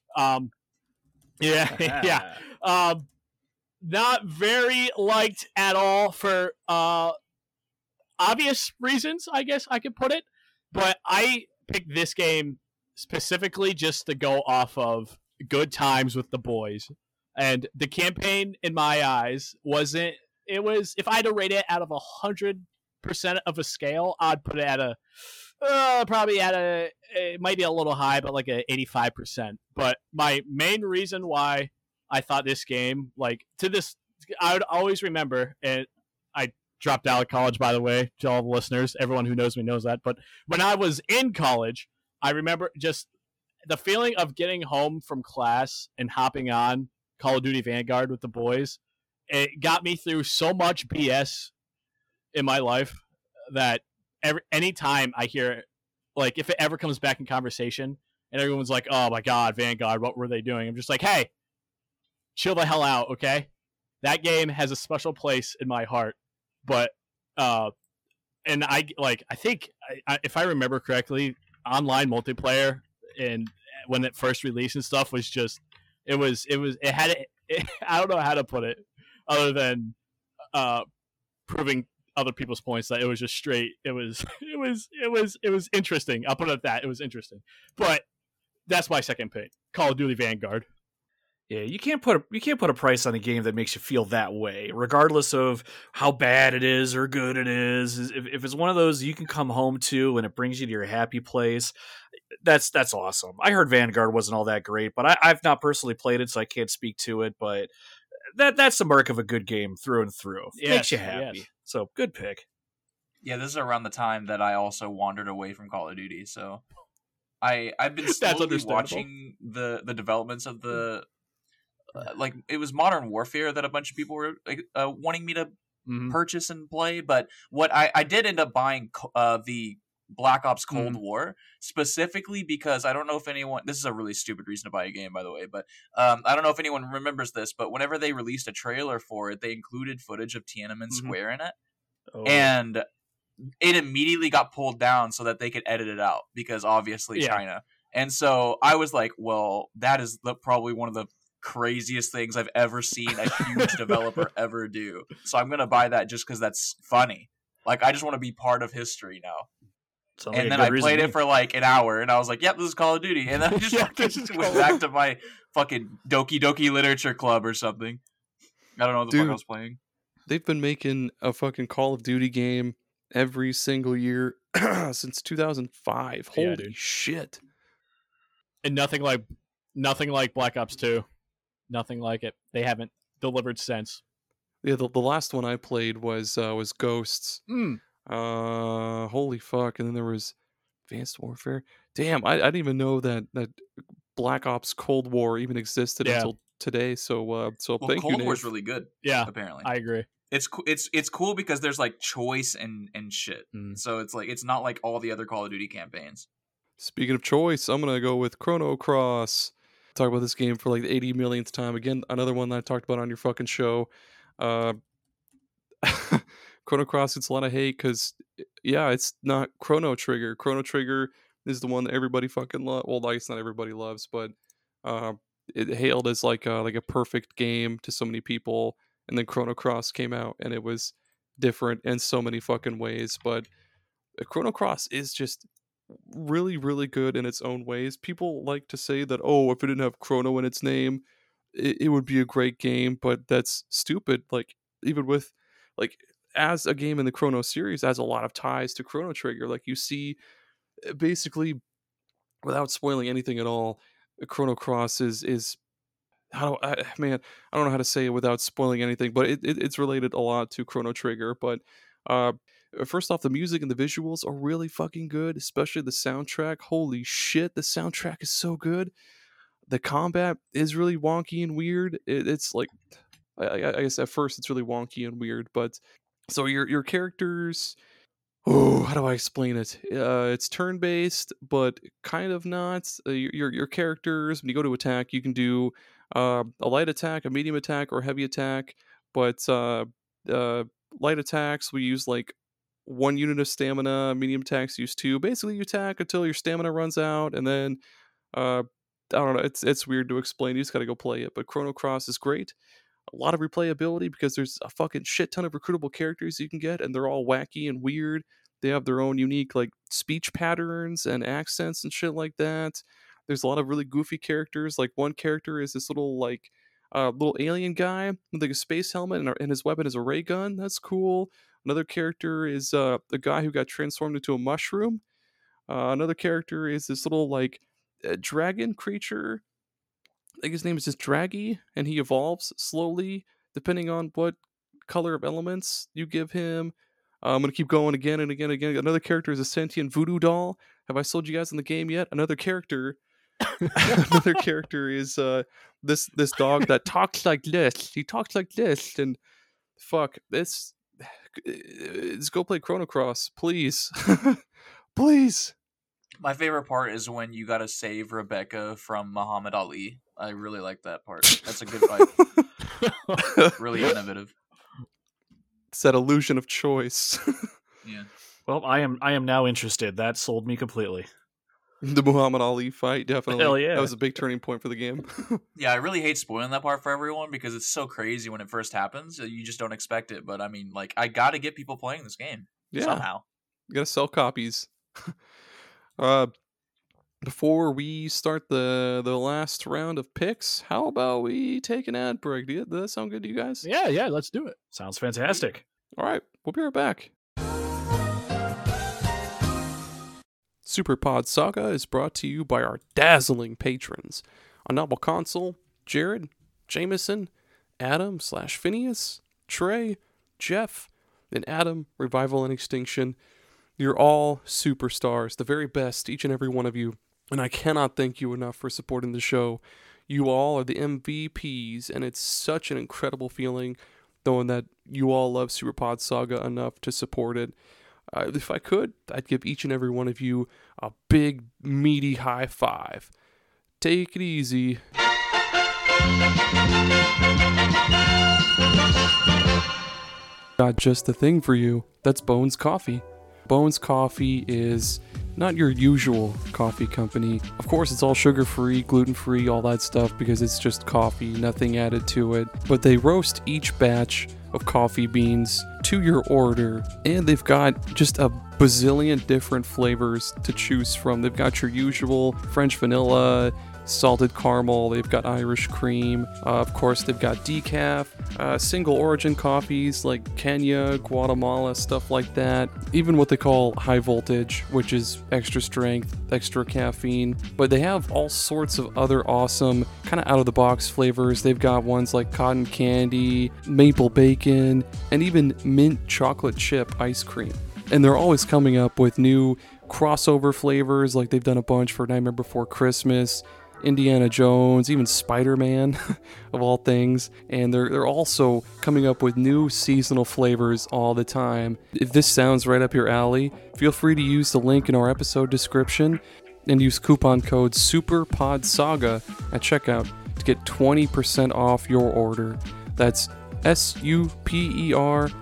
Yeah. Not very liked at all for obvious reasons, I guess I could put it. But I picked this game specifically just to go off of good times with the boys. And the campaign, in my eyes, if I had to rate it out of 100% of a scale, I'd put it at it might be a little high, but like a 85%. But my main reason why I thought this game, like I would always remember, and I dropped out of college, by the way, to all the listeners, everyone who knows me knows that. But when I was in college, I remember just the feeling of getting home from class and hopping on Call of Duty Vanguard with the boys. It got me through so much BS in my life that anytime I hear, like, if it ever comes back in conversation and everyone's like, oh my God, Vanguard, what were they doing? I'm just like, hey, chill the hell out, okay? That game has a special place in my heart. But, and I think, if I remember correctly, online multiplayer and when it first released and stuff was just, I don't know how to put it other than proving other people's points that it was just straight. It was interesting. I'll put it at that. It was interesting. But that's my second pick, Call of Duty Vanguard. Yeah, you can't put a price on a game that makes you feel that way, regardless of how bad it is or good it is. If it's one of those you can come home to and it brings you to your happy place, that's awesome. I heard Vanguard wasn't all that great, but I've not personally played it, so I can't speak to it. But that's the mark of a good game through and through. It makes you happy. Yes. So good pick. Yeah, this is around the time that I also wandered away from Call of Duty, so I've been slowly understandable. watching the developments of the like it was Modern Warfare that a bunch of people were like, wanting me to Mhm. purchase and play, but what I did end up buying the Black Ops Cold War specifically because I don't know if anyone, this is a really stupid reason to buy a game by the way, but I don't know if anyone remembers this, but whenever they released a trailer for it, they included footage of Tiananmen Square in it, Oh. and it immediately got pulled down so that they could edit it out because obviously China. And so I was like, well, that is probably one of the craziest things I've ever seen a huge developer ever do. So I'm gonna buy that just because that's funny. Like I just want to be part of history now. Sounds like And a then good I reason played to it me. for like an hour, and I was like, "Yep, this is Call of Duty." And then I just this is went Call of back to my fucking Doki Doki Literature Club or something. I don't know what the fuck I was playing. They've been making a fucking Call of Duty game every single year since 2005. Yeah, Holy dude. shit. And nothing like Black Ops 2. Nothing like it. They haven't delivered since. Yeah, the last one I played was Ghosts. Mm. Holy fuck. And then there was Advanced Warfare. Damn, I didn't even know that Black Ops Cold War even existed Yeah. until today. So Well, thank you, Cold Nate. War's really good, Yeah, apparently. I agree. It's cool because there's like choice and shit. Mm. So it's like it's not like all the other Call of Duty campaigns. Speaking of choice, I'm gonna go with Chrono Cross. Talk about this game for like the 80 millionth time. Again, another one that I talked about on your fucking show. Chrono Cross gets a lot of hate because, yeah, it's not Chrono Trigger. Chrono Trigger is the one that everybody fucking loves. Well, I guess not everybody loves, but it hailed as like a perfect game to so many people. And then Chrono Cross came out, and it was different in so many fucking ways. But Chrono Cross is just really, really good in its own ways. People like to say that, oh, if it didn't have Chrono in its name, it would be a great game, but that's stupid. Like, even with, like, as a game in the Chrono series has a lot of ties to Chrono Trigger. Like, you see, basically, without spoiling anything at all, Chrono Cross is how do I don't know how to say it without spoiling anything, but it's related a lot to Chrono Trigger. But first off, the music and the visuals are really fucking good, especially the soundtrack. Holy shit, the soundtrack is so good. The combat is really wonky and weird. It's like, I guess at first it's really wonky and weird, but so your characters. Oh, how do I explain it? It's turn based, but kind of not. Your characters, when you go to attack, you can do a light attack, a medium attack, or a heavy attack. But light attacks, we use like 1 unit of stamina. Medium attacks use 2. Basically, you attack until your stamina runs out, and then I don't know. It's weird to explain. You just gotta go play it. But Chrono Cross is great. A lot of replayability because there's a fucking shit ton of recruitable characters you can get, and they're all wacky and weird. They have their own unique like speech patterns and accents and shit like that. There's a lot of really goofy characters. Like one character is this little alien guy with like a space helmet, and his weapon is a ray gun. That's cool. Another character is the guy who got transformed into a mushroom. Another character is this little like dragon creature. I think his name is just Draggy, and he evolves slowly depending on what color of elements you give him. I'm gonna keep going again and again and again. Another character is a sentient voodoo doll. Have I sold you guys in the game yet? Another character is this dog that talks like this. He talks like this, and fuck this. Let's go play Chrono Cross, please, please. My favorite part is when you gotta save Rebecca from Muhammad Ali. I really like that part. That's a good fight. Really innovative. It's that illusion of choice. Yeah. Well, I am now interested. That sold me completely. The Muhammad Ali fight, definitely. Hell yeah. That was a big turning point for the game. Yeah, I really hate spoiling that part for everyone because it's so crazy when it first happens. You just don't expect it. But I mean, like, I gotta get people playing this game Yeah. somehow. You gotta sell copies. Before we start the last round of picks, how about we take an ad break? Does that sound good to you guys? Yeah, let's do it. Sounds fantastic. All right, we'll be right back. Super Pod Saga is brought to you by our dazzling patrons. On Novel Console, Jared, Jameson, Adam/Phineas, Trey, Jeff, and Adam, Revival and Extinction. You're all superstars, the very best, each and every one of you. And I cannot thank you enough for supporting the show. You all are the MVPs, and it's such an incredible feeling knowing that you all love Super Pod Saga enough to support it. If I could, I'd give each and every one of you a big, meaty high five. Take it easy. Got just the thing for you. That's Bones Coffee. Bones Coffee is not your usual coffee company. Of course, it's all sugar-free, gluten-free, all that stuff because it's just coffee, nothing added to it. But they roast each batch of coffee beans to your order, and they've got just a bazillion different flavors to choose from. They've got your usual French vanilla, salted caramel, they've got Irish cream, of course they've got decaf, single origin coffees like Kenya, Guatemala, stuff like that, even what they call high voltage, which is extra strength, extra caffeine, but they have all sorts of other awesome kind of out of the box flavors. They've got ones like cotton candy, maple bacon, and even mint chocolate chip ice cream. And they're always coming up with new crossover flavors, like they've done a bunch for Nightmare Before Christmas, Indiana Jones, even Spider-Man, of all things. And they're also coming up with new seasonal flavors all the time. If this sounds right up your alley, feel free to use the link in our episode description and use coupon code SUPERPODSAGA at checkout to get 20% off your order. That's SUPERPODSAGA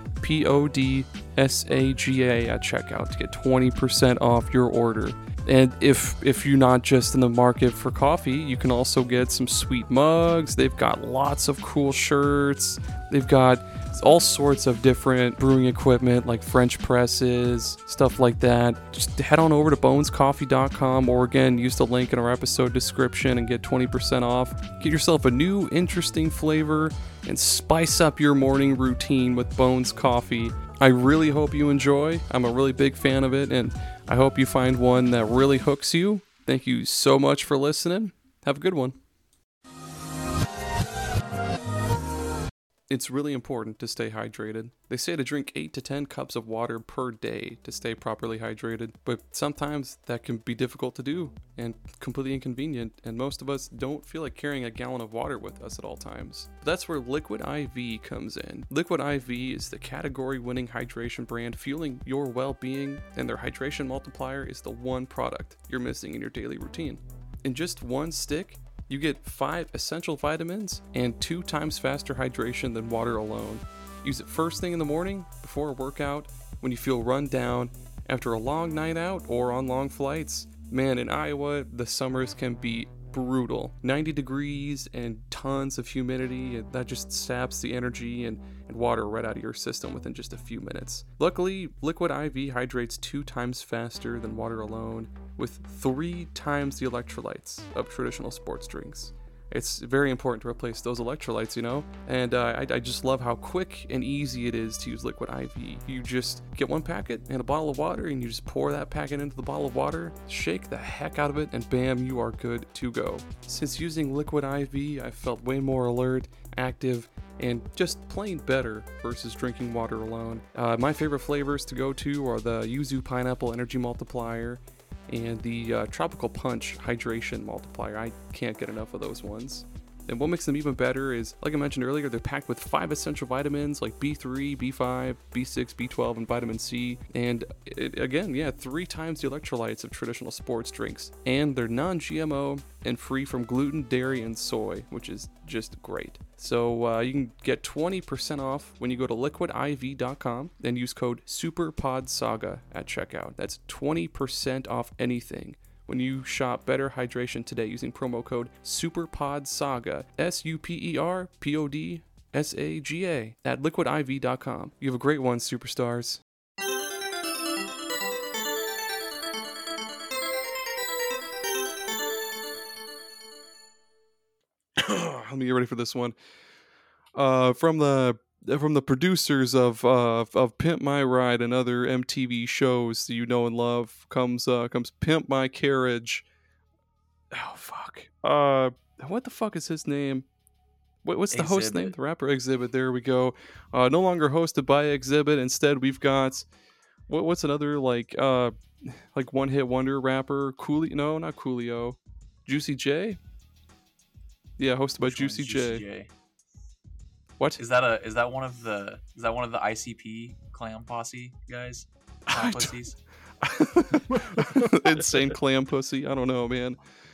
at checkout to get 20% off your order. And if you're not just in the market for coffee, you can also get some sweet mugs. They've got lots of cool shirts. They've got all sorts of different brewing equipment like French presses, stuff like that. Just head on over to bonescoffee.com, or again, use the link in our episode description and get 20% off. Get yourself a new interesting flavor and spice up your morning routine with Bones Coffee. I really hope you enjoy. I'm a really big fan of it, and I hope you find one that really hooks you. Thank you so much for listening. Have a good one. It's really important to stay hydrated. They say to drink 8 to 10 cups of water per day to stay properly hydrated, but sometimes that can be difficult to do and completely inconvenient, and most of us don't feel like carrying a gallon of water with us at all times. But that's where Liquid IV comes in. Liquid IV is the category-winning hydration brand fueling your well-being, and their hydration multiplier is the one product you're missing in your daily routine. In just one stick, you get 5 essential vitamins and 2 times faster hydration than water alone. Use it first thing in the morning, before a workout, when you feel run down, after a long night out, or on long flights. Man, in Iowa, the summers can be brutal. 90 degrees and tons of humidity, and that just saps the energy and water right out of your system within just a few minutes. Luckily, Liquid IV hydrates 2 times faster than water alone, with 3 times the electrolytes of traditional sports drinks. It's very important to replace those electrolytes, you know? And I just love how quick and easy it is to use Liquid IV. You just get one packet and a bottle of water, and you just pour that packet into the bottle of water, shake the heck out of it, and bam, you are good to go. Since using Liquid IV, I've felt way more alert, active, and just plain better versus drinking water alone. My favorite flavors to go to are the Yuzu Pineapple Energy Multiplier and the Tropical Punch Hydration Multiplier. I can't get enough of those ones. And what makes them even better is, like I mentioned earlier, they're packed with 5 essential vitamins like B3, B5, B6, B12, and vitamin C. And again, 3 times the electrolytes of traditional sports drinks. And they're non-GMO and free from gluten, dairy, and soy, which is just great. So you can get 20% off when you go to liquidiv.com and use code SUPERPODSAGA at checkout. That's 20% off anything when you shop Better Hydration today using promo code SUPERPODSAGA, SUPERPODSAGA at liquidiv.com. You have a great one, superstars. let me get ready for this one. From the producers of Pimp My Ride and other MTV shows that you know and love comes Pimp My Carriage. Oh fuck. What the fuck is his name? What's the host name? Exhibit. The rapper Exhibit. There we go. No longer hosted by Exhibit. Instead, we've got what's another like one hit wonder rapper? Coolio? No, not Coolio. Juicy J. Yeah, hosted by Which one's Juicy J. What? Is that one of the ICP clam posse guys? Clam pussies? Insane clam pussy. I don't know, man.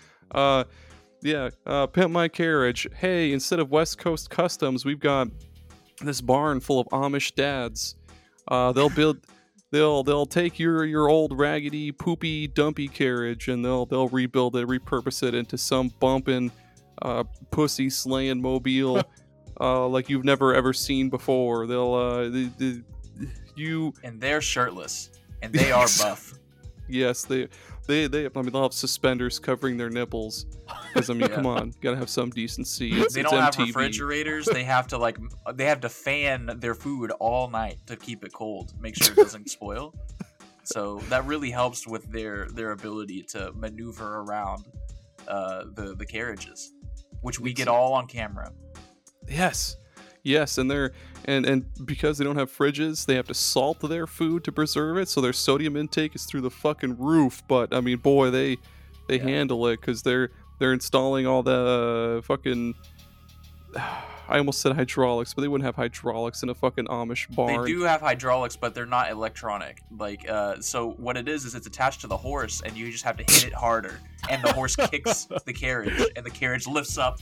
Pimp My Carriage. Hey, instead of West Coast Customs, we've got this barn full of Amish dads. They'll take your old raggedy, poopy, dumpy carriage and they'll rebuild it, repurpose it into some bumping, pussy slaying mobile, like you've never ever seen before. And they're shirtless, and they are buff. Yes, they'll have suspenders covering their nipples. Because come on, you gotta have some decency. They don't have refrigerators. They have to fan their food all night to keep it cold, make sure it doesn't spoil. So that really helps with their ability to maneuver around the carriages, which we get all on camera. Yes, and because they don't have fridges, they have to salt their food to preserve it, so their sodium intake is through the fucking roof. But I mean, boy, they handle it because they're installing all the fucking. I almost said hydraulics, but they wouldn't have hydraulics in a fucking Amish barn. They do have hydraulics, but they're not electronic. Like, so what it is it's attached to the horse, and you just have to hit it harder, and the horse kicks the carriage, and the carriage lifts up.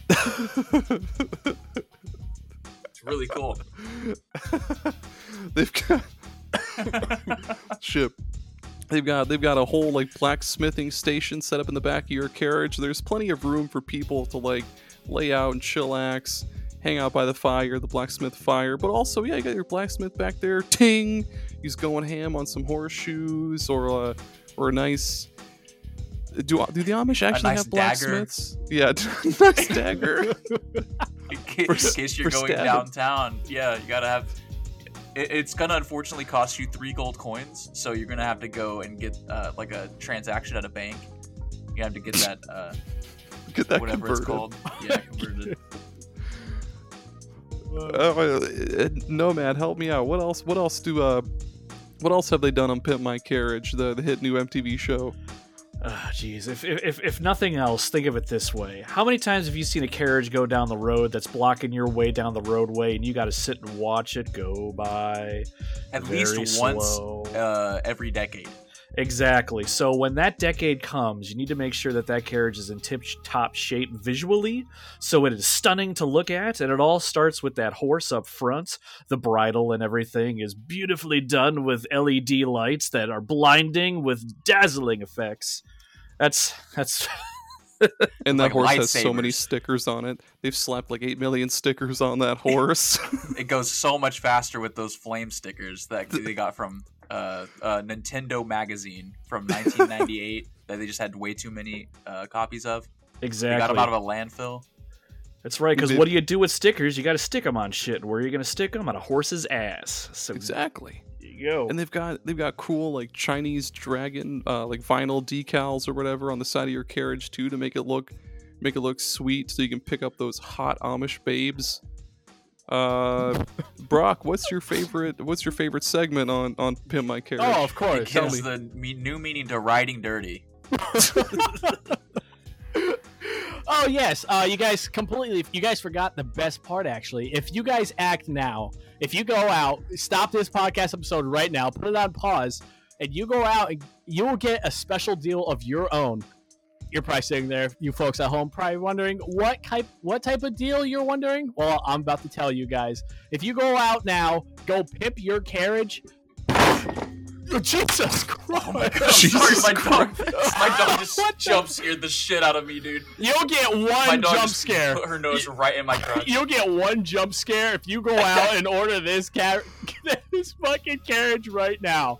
It's really cool. They've got shit. They've got a whole like blacksmithing station set up in the back of your carriage. There's plenty of room for people to like lay out and chillax, hang out by the fire, the blacksmith fire. But also, you got your blacksmith back there. Ting! He's going ham on some horseshoes or a nice. Do the Amish actually nice have blacksmiths? Dagger. Yeah, nice dagger. In case you're going downtown, yeah, you gotta have. It's gonna unfortunately cost you 3 gold coins, so you're gonna have to go and get like a transaction at a bank. You have to get that. Get that whatever converted. It's called. Yeah, converted. Nomad, help me out. What else have they done on Pimp My Carriage, the hit new MTV show? Jeez, if nothing else, think of it this way. How many times have you seen a carriage go down the road that's blocking your way down the roadway and you gotta sit and watch it go by? At very least slow. once every decade. Exactly. So when that decade comes, you need to make sure that carriage is in tip-top shape visually, so it is stunning to look at, and it all starts with that horse up front. The bridle and everything is beautifully done with LED lights that are blinding with dazzling effects. That's And that Like horse has so many lightsabers. stickers on it. They've slapped like 8 million stickers on that horse. It goes so much faster with those flame stickers that they got from Nintendo magazine from 1998 that they just had way too many copies of. exactly. They got them out of a landfill. That's right, because They- what do you do with stickers? You got to stick them on shit. Where are you going to stick them? On a horse's ass. So Exactly. there you go. And they've got cool like Chinese dragon like vinyl decals or whatever on the side of your carriage too to make it look sweet so you can pick up those hot Amish babes. Brock, what's your favorite segment on Pimp My Carriage? Oh, of course. It gives the new meaning to riding dirty. Oh yes, you guys forgot the best part actually. If you guys act now, if you go out, stop this podcast episode right now, put it on pause, and you go out and you will get a special deal of your own. You're probably sitting there, you folks at home, probably wondering what type of deal you're wondering. Well, I'm about to tell you guys. If you go out now, go pimp your carriage. Jesus Christ! Oh my god! Jesus Sorry, my dog What just the- jump scared the shit out of me, dude. You'll get My one dog jump just scare. put her nose right in my crotch. You'll get one jump scare if you go out and order this this fucking carriage right now.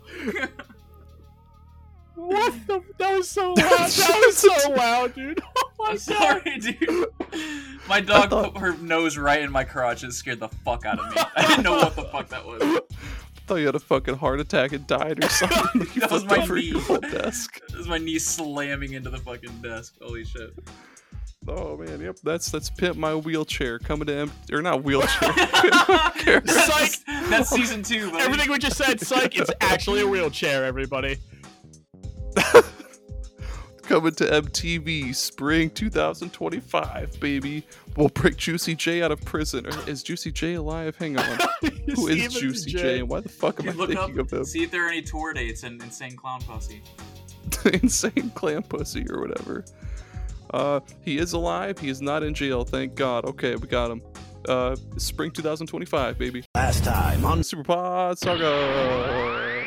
What the? That was so loud. That was so loud, dude. Oh my I'm god. sorry, dude. My dog put her nose right in my crotch and scared the fuck out of me. I didn't know what the fuck that was. I thought you had a fucking heart attack and died or something. You That was flipped my over knee. your whole desk. That was my knee slamming into the fucking desk. Holy shit. Oh man, yep. That's Pimp My Wheelchair coming to or not wheelchair. Pimp My Chair. Psych! That's season 2, buddy. Everything we just said, psych, it's actually a wheelchair, everybody. Coming to MTV spring 2025, baby. We'll break Juicy J out of prison. Or is Juicy J alive? Hang on. Who is Steven Juicy J and why the fuck am I Dude, look thinking up, of him? see if there are any tour dates in Insane Clown Pussy. Insane Clam Pussy or whatever. He is alive. He is not in jail. Thank God. Okay, we got him. Spring 2025, baby. Last time on Super Pod Saga.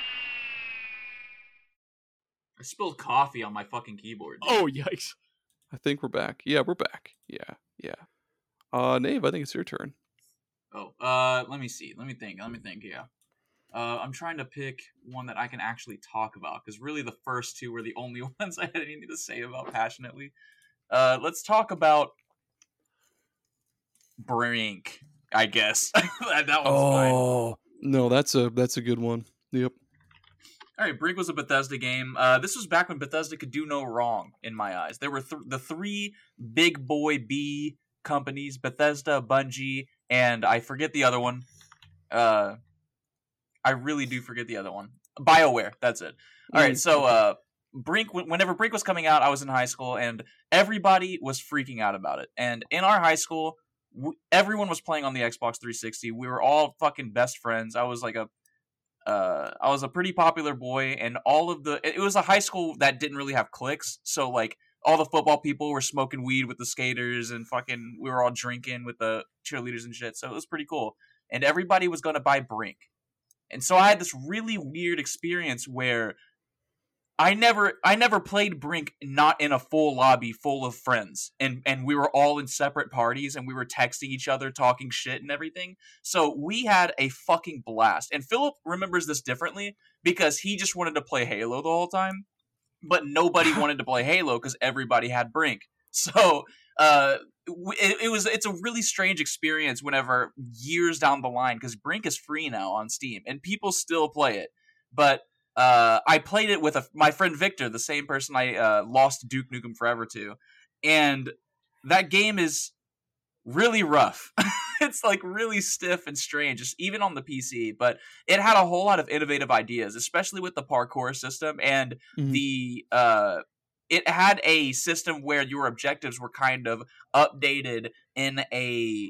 I spilled coffee on my fucking keyboard. Dude. Oh, yikes. I think we're back. Yeah, we're back. Yeah. Nave, I think it's your turn. Let me see. Let me think. Yeah. I'm trying to pick one that I can actually talk about because really the first two were the only ones I had anything to say about passionately. Let's talk about Brink, I guess. that one's fine. No, that's a good one. Yep. All right, Brink was a Bethesda game. This was back when Bethesda could do no wrong, in my eyes. There were the three big boy B companies, Bethesda, Bungie, and I forget the other one. I really do forget the other one. BioWare, that's it. All right, so Brink, whenever Brink was coming out, I was in high school, and everybody was freaking out about it. And in our high school, everyone was playing on the Xbox 360. We were all fucking best friends. I was a pretty popular boy, and it was a high school that didn't really have cliques, so like all the football people were smoking weed with the skaters, and fucking we were all drinking with the cheerleaders and shit, so it was pretty cool. And everybody was gonna buy Brink. And so I had this really weird experience where I never played Brink not in a full lobby full of friends, and we were all in separate parties, and we were texting each other, talking shit and everything. So we had a fucking blast. And Philip remembers this differently because he just wanted to play Halo the whole time, but nobody wanted to play Halo because everybody had Brink. So it's a really strange experience whenever years down the line, because Brink is free now on Steam and people still play it, but I played it with my friend Victor, the same person I lost Duke Nukem Forever to, and that game is really rough. It's like really stiff and strange, just even on the PC, but it had a whole lot of innovative ideas, especially with the parkour system, and it had a system where your objectives were kind of updated in a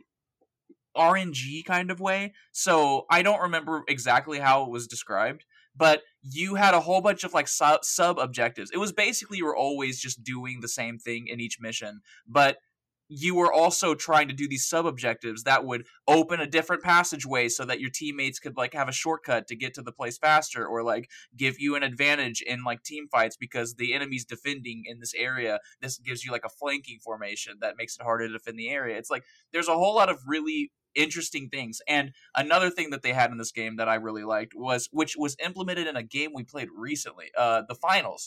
RNG kind of way. So I don't remember exactly how it was described, but you had a whole bunch of like sub objectives. It was basically you were always just doing the same thing in each mission, but you were also trying to do these sub objectives that would open a different passageway so that your teammates could like have a shortcut to get to the place faster, or like give you an advantage in like team fights because the enemy's defending in this area. This gives you like a flanking formation that makes it harder to defend the area. It's like there's a whole lot of really interesting things. And another thing that they had in this game that I really liked which was implemented in a game we played recently, the finals.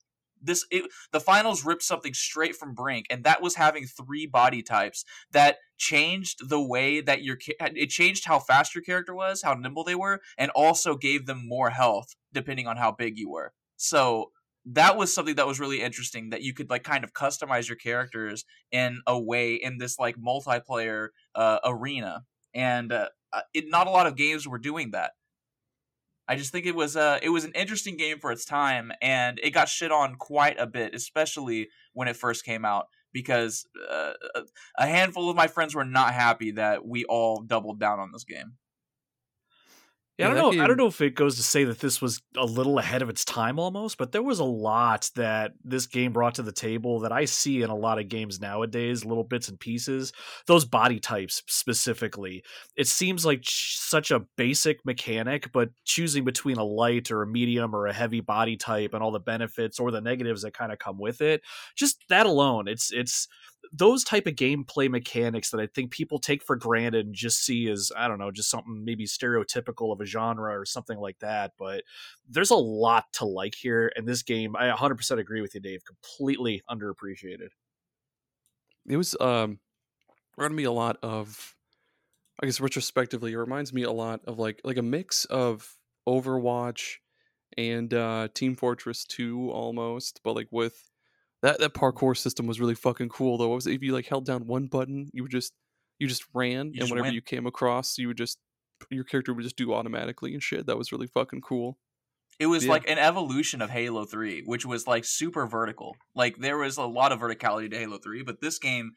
The finals ripped something straight from Brink, and that was having 3 body types that changed the way that it changed how fast your character was, how nimble they were, and also gave them more health depending on how big you were. So that was something that was really interesting, that you could like kind of customize your characters in a way in this like multiplayer arena, and not a lot of games were doing that. I just think it was an interesting game for its time, and it got shit on quite a bit, especially when it first came out, because a handful of my friends were not happy that we all doubled down on this game. Yeah, I don't know if it goes to say that this was a little ahead of its time almost, but there was a lot that this game brought to the table that I see in a lot of games nowadays, little bits and pieces. Those body types specifically. It seems like such a basic mechanic, but choosing between a light or a medium or a heavy body type and all the benefits or the negatives that kind of come with it, just that alone, it's those type of gameplay mechanics that I think people take for granted and just see as, I don't know, just something maybe stereotypical of a genre or something like that. But there's a lot to like here. And this game, I 100% agree with you, Dave, completely underappreciated. It was reminded me a lot of, I guess retrospectively, it reminds me a lot of like a mix of Overwatch and Team Fortress 2 almost, but like with that parkour system was really fucking cool though. What was it? If you like held down one button, you just ran, You and just whenever win. you came across, your character would just do automatically and shit. That was really fucking cool. It was Yeah. like an evolution of Halo 3, which was like super vertical. Like there was a lot of verticality to Halo 3, but this game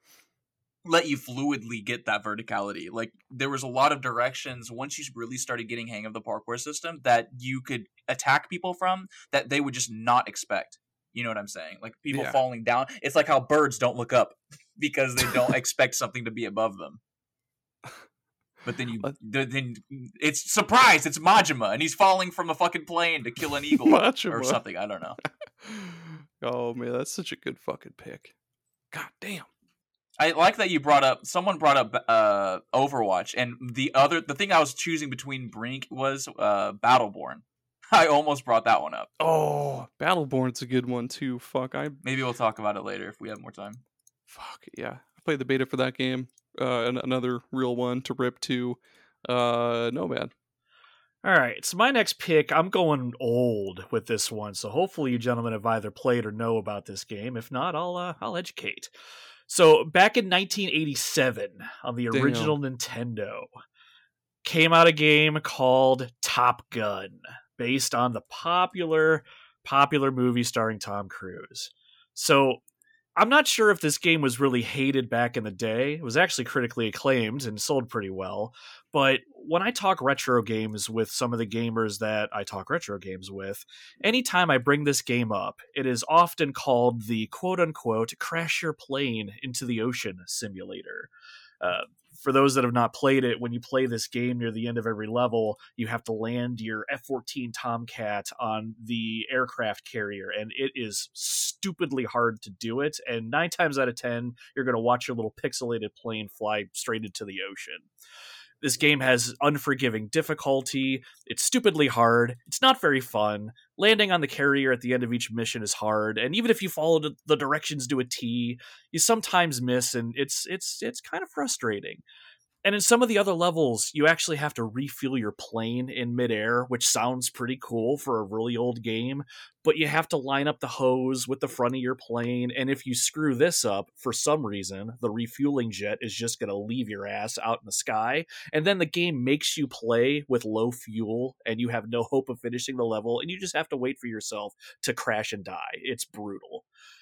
let you fluidly get that verticality. Like there was a lot of directions once you really started getting hang of the parkour system that you could attack people from that they would just not expect. You know what I'm saying? Like people Yeah. falling down. It's like how birds don't look up because they don't expect something to be above them. But then then it's surprise, it's Majima, and he's falling from a fucking plane to kill an eagle or Majima. something. I don't know. Oh man, that's such a good fucking pick. God damn. I like that someone brought up Overwatch, and the thing I was choosing between Brink was Battleborn. I almost brought that one up. Oh, Battleborn's a good one too. Fuck, Maybe we'll talk about it later if we have more time. fuck yeah. I played the beta for that game. Another real one to rip to. No bad. All right, so my next pick, I'm going old with this one. So hopefully you gentlemen have either played or know about this game. If not, I'll educate. So back in 1987 on the Damn. original Nintendo, came out a game called Top Gun, based on the popular movie starring Tom Cruise. So I'm not sure if this game was really hated back in the day. It was actually critically acclaimed and sold pretty well. But when I talk retro games with some of the gamers that I talk retro games with, anytime I bring this game up, it is often called the quote-unquote crash your plane into the ocean simulator. For those that have not played it, when you play this game near the end of every level, you have to land your F-14 Tomcat on the aircraft carrier, and it is stupidly hard to do it, and 9 times out of 10, you're going to watch your little pixelated plane fly straight into the ocean. This game has unforgiving difficulty. It's stupidly hard. It's not very fun. Landing on the carrier at the end of each mission is hard, and even if you follow the directions to a T, you sometimes miss, and it's kind of frustrating. And in some of the other levels, you actually have to refuel your plane in midair, which sounds pretty cool for a really old game, but you have to line up the hose with the front of your plane, and if you screw this up, for some reason, the refueling jet is just going to leave your ass out in the sky, and then the game makes you play with low fuel, and you have no hope of finishing the level, and you just have to wait for yourself to crash and die. It's brutal.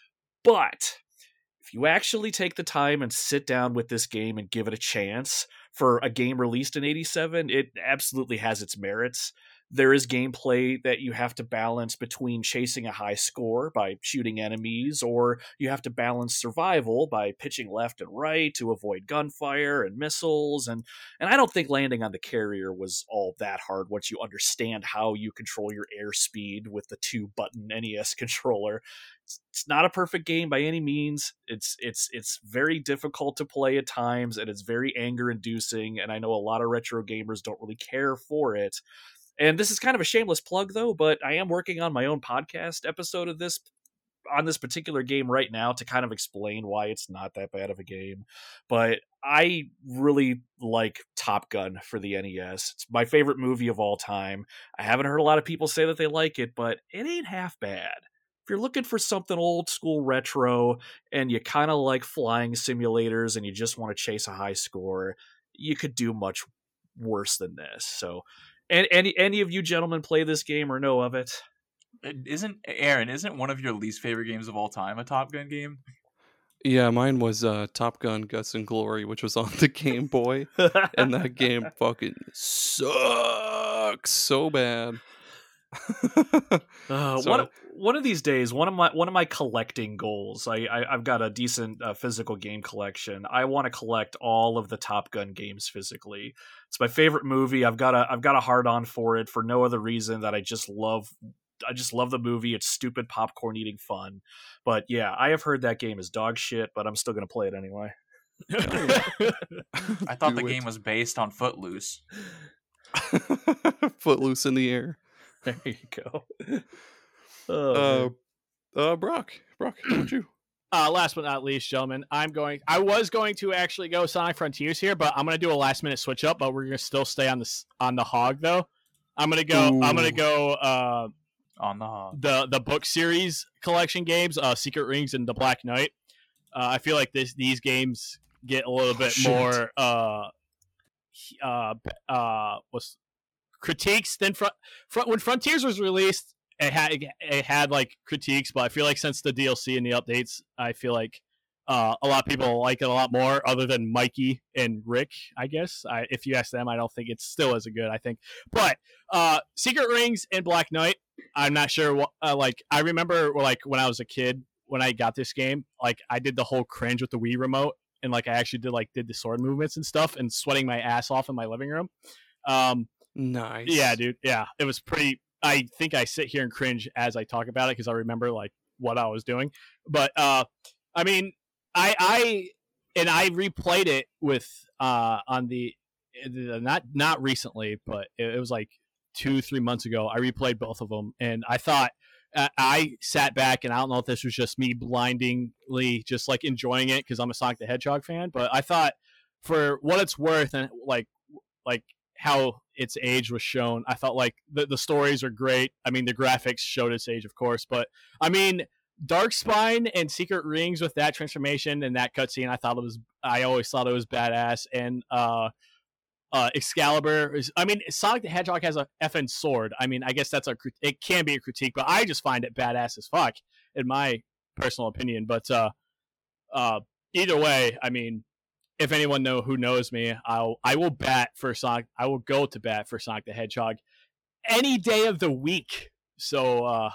But if you actually take the time and sit down with this game and give it a chance, for a game released in 87, it absolutely has its merits. There is gameplay that you have to balance between chasing a high score by shooting enemies, or you have to balance survival by pitching left and right to avoid gunfire and missiles. And I don't think landing on the carrier was all that hard once you understand how you control your airspeed with the 2-button NES controller. It's not a perfect game by any means. It's very difficult to play at times, and it's very anger inducing, and I know a lot of retro gamers don't really care for it. And this is kind of a shameless plug though, but I am working on my own podcast episode of this on this particular game right now to kind of explain why it's not that bad of a game. But I really like Top Gun for the NES. It's my favorite movie of all time. I haven't heard a lot of people say that they like it, but it ain't half bad. If you're looking for something old school retro and you kind of like flying simulators and you just want to chase a high score, you could do much worse than this. So, and any of you gentlemen play this game or know of it? Isn't one of your least favorite games of all time a Top Gun game? Yeah, mine was Top Gun Guts and Glory, which was on the Game Boy, and that game fucking sucks so bad. So, one of these days, one of my collecting goals. I've got a decent physical game collection. I want to collect all of the Top Gun games physically. It's my favorite movie. I've got a hard on for it for no other reason that I just love the movie. It's stupid popcorn eating fun. But yeah, I have heard that game is dog shit, but I'm still gonna play it anyway. I thought the game was based on Footloose. Footloose in the air. There you go. Oh, Brock, how about you? last but not least, gentlemen, I was going to actually go Sonic Frontiers here, but I'm gonna do a last minute switch up. But we're gonna still stay on the hog though. I'm gonna go On the hog. the book series collection games, Secret Rings and the Black Knight. I feel like these games get a little bit more was critiques than when Frontiers was released. It had like critiques, but I feel like since the DLC and the updates, I feel like a lot of people like it a lot more. Other than Mikey and Rick, I guess. If you ask them, I don't think it's still as good. I think, but Secret Rings and Black Knight, I'm not sure. What, like I remember, like when I was a kid, when I got this game, like I did the whole cringe with the Wii remote, and like I actually did the sword movements and stuff, and sweating my ass off in my living room. Nice. Yeah, dude. Yeah, it was pretty. I think I sit here and cringe as I talk about it because I remember like what I was doing. But I mean, I replayed it with on the not recently, but it was like 2-3 months ago. I replayed both of them, and I thought I sat back, and I don't know if this was just me blindingly just like enjoying it because I'm a Sonic the Hedgehog fan, but I thought for what it's worth and like how its age was shown, I felt like the stories are great. I mean, the graphics showed its age, of course, but I mean, Darkspine and Secret Rings with that transformation and that cutscene, I always thought it was badass. And Excalibur is, I mean, Sonic the Hedgehog has a effing sword. I mean, I guess it can be a critique, but I just find it badass as fuck in my personal opinion. But either way, I mean, if anyone knows me, I will bat for Sonic. I will go to bat for Sonic the Hedgehog any day of the week. So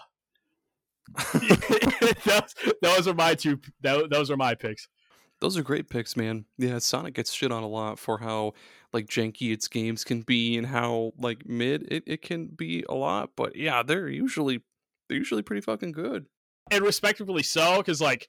those are my two. Those are my picks. Those are great picks, man. Yeah, Sonic gets shit on a lot for how like janky its games can be and how like mid it can be a lot. But yeah, they're usually pretty fucking good. And respectively so, because like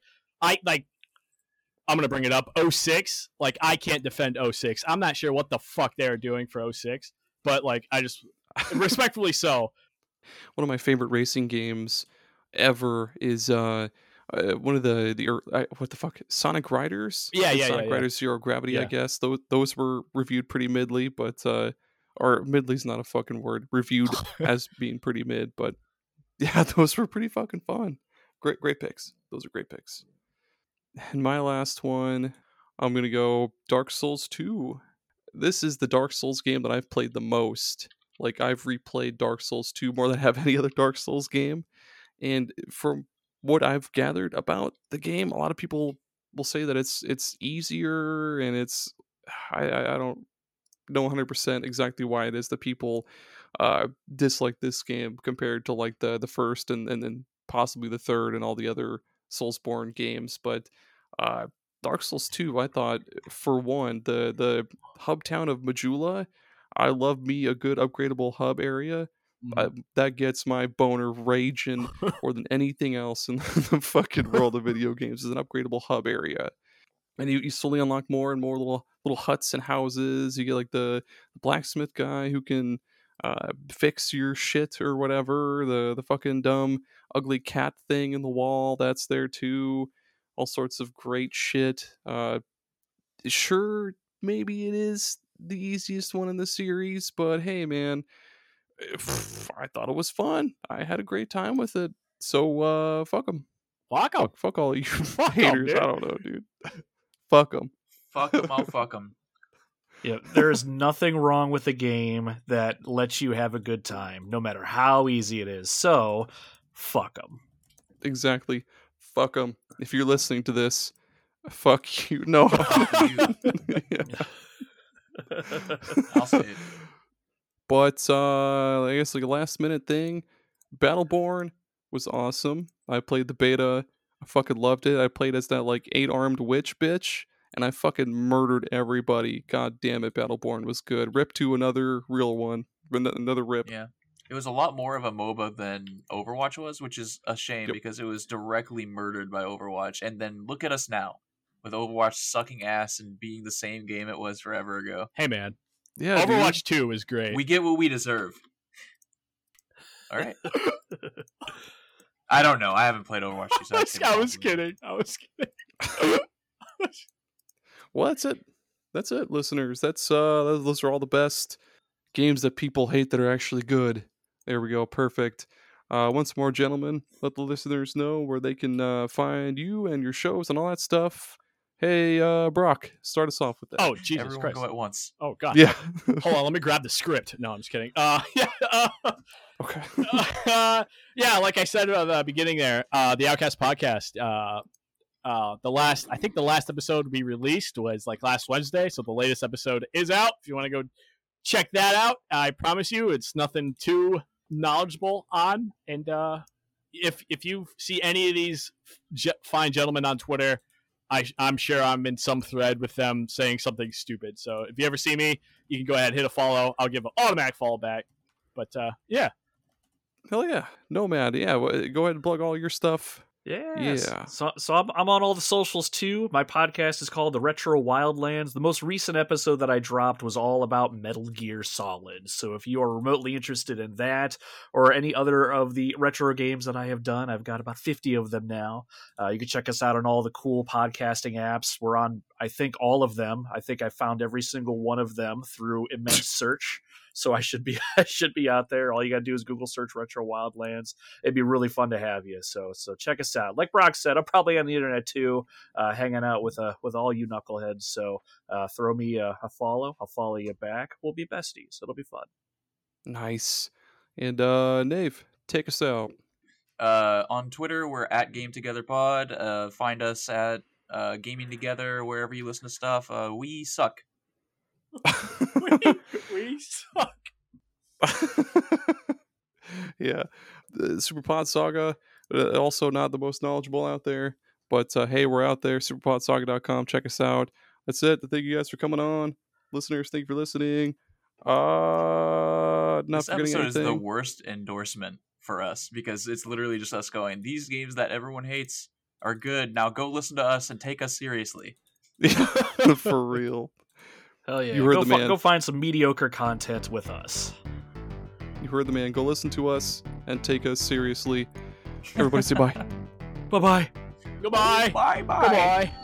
I'm going to bring it up. 06, like, I can't defend 06. I'm not sure what the fuck they're doing for 06, but, like, I just, respectfully so. One of my favorite racing games ever is one of the what the fuck? Sonic Riders? Sonic Riders Zero Gravity, I guess. Those were reviewed pretty midly, but, or midly's not a fucking word. Reviewed as being pretty mid, but yeah, those were pretty fucking fun. Great picks. Those are great picks. And my last one, I'm going to go Dark Souls 2. This is the Dark Souls game that I've played the most. Like, I've replayed Dark Souls 2 more than I have any other Dark Souls game. And from what I've gathered about the game, a lot of people will say that it's easier, and it's... I don't know 100% exactly why it is that people dislike this game compared to, like, the first and then possibly the third and all the other Soulsborne games. But Dark Souls 2, I thought, for one, the hub town of Majula, I love me a good upgradable hub area. That gets my boner raging more than anything else in the fucking world of video games, is an upgradable hub area. And you slowly unlock more and more little huts and houses. You get like the blacksmith guy who can fix your shit or whatever. The fucking dumb ugly cat thing in the wall, that's there too. All sorts of great shit. Sure, maybe it is the easiest one in the series, but hey, man, I thought it was fun. I had a great time with it. So fuck them. Fuck all you haters. I don't know, dude. Fuck them. Fuck them. I'll fuck them. Yeah, there is nothing wrong with a game that lets you have a good time, no matter how easy it is. So, fuck them. Exactly. Fuck them. If you're listening to this, fuck you. No. I'll say it. But I guess like a last minute thing, Battleborn was awesome. I played the beta. I fucking loved it. I played as that like 8-armed witch bitch, and I fucking murdered everybody. God damn it, Battleborn was good. Rip to another real one. Another rip. Yeah. It was a lot more of a MOBA than Overwatch was, which is a shame because it was directly murdered by Overwatch. And then look at us now, with Overwatch sucking ass and being the same game it was forever ago. Hey, man. Yeah, Overwatch 2 is great. We get what we deserve. All right. I don't know. I haven't played Overwatch 2. So I was kidding. I was kidding. Well, that's it, listeners. Those are all the best games that people hate that are actually good. There we go. Perfect. Once more, gentlemen, let the listeners know where they can find you and your shows and all that stuff. Hey, Brock, start us off with that. Oh, Jesus Everyone Christ. go at once. Oh, God. Yeah. Hold on, let me grab the script. No, I'm just kidding. Okay. Yeah, like I said at the beginning there, the Outcast podcast, I think the last episode we released was like last Wednesday, so the latest episode is out. If you want to go check that out, I promise you it's nothing too knowledgeable on. And if you see any of these fine gentlemen on Twitter, I'm sure I'm in some thread with them saying something stupid. So if you ever see me, you can go ahead, hit a follow. I'll give an automatic follow back. But yeah. Hell yeah. Nomad. Yeah. Go ahead and plug all your stuff. Yes. Yeah. So I'm on all the socials too. My podcast is called The Retro Wildlands. The most recent episode that I dropped was all about Metal Gear Solid. So if you are remotely interested in that or any other of the retro games that I have done, I've got about 50 of them now. You can check us out on all the cool podcasting apps. We're on, I think, all of them. I think I found every single one of them through immense search. So I should be out there. All you gotta do is Google search Retro Wildlands. It'd be really fun to have you. So check us out. Like Brock said, I'm probably on the internet too, hanging out with all you knuckleheads. So throw me a follow. I'll follow you back. We'll be besties. It'll be fun. Nice. And Nave, take us out. On Twitter, we're at Game Together Pod. Find us at Gaming Together wherever you listen to stuff. We suck. We suck. Yeah. The Super Pod Saga, also not the most knowledgeable out there, but hey, we're out there. superpodsaga.com. Check us out. That's it. Thank you guys for coming on. Listeners, thank you for listening. Not This forgetting episode is anything. the worst endorsement for us because it's literally just us going, these games that everyone hates are good. Now go listen to us and take us seriously. For real. Hell yeah. You heard the man. Go find some mediocre content with us. You heard the man. Go listen to us and take us seriously. Everybody say bye. Bye-bye. Goodbye. Bye bye. Goodbye.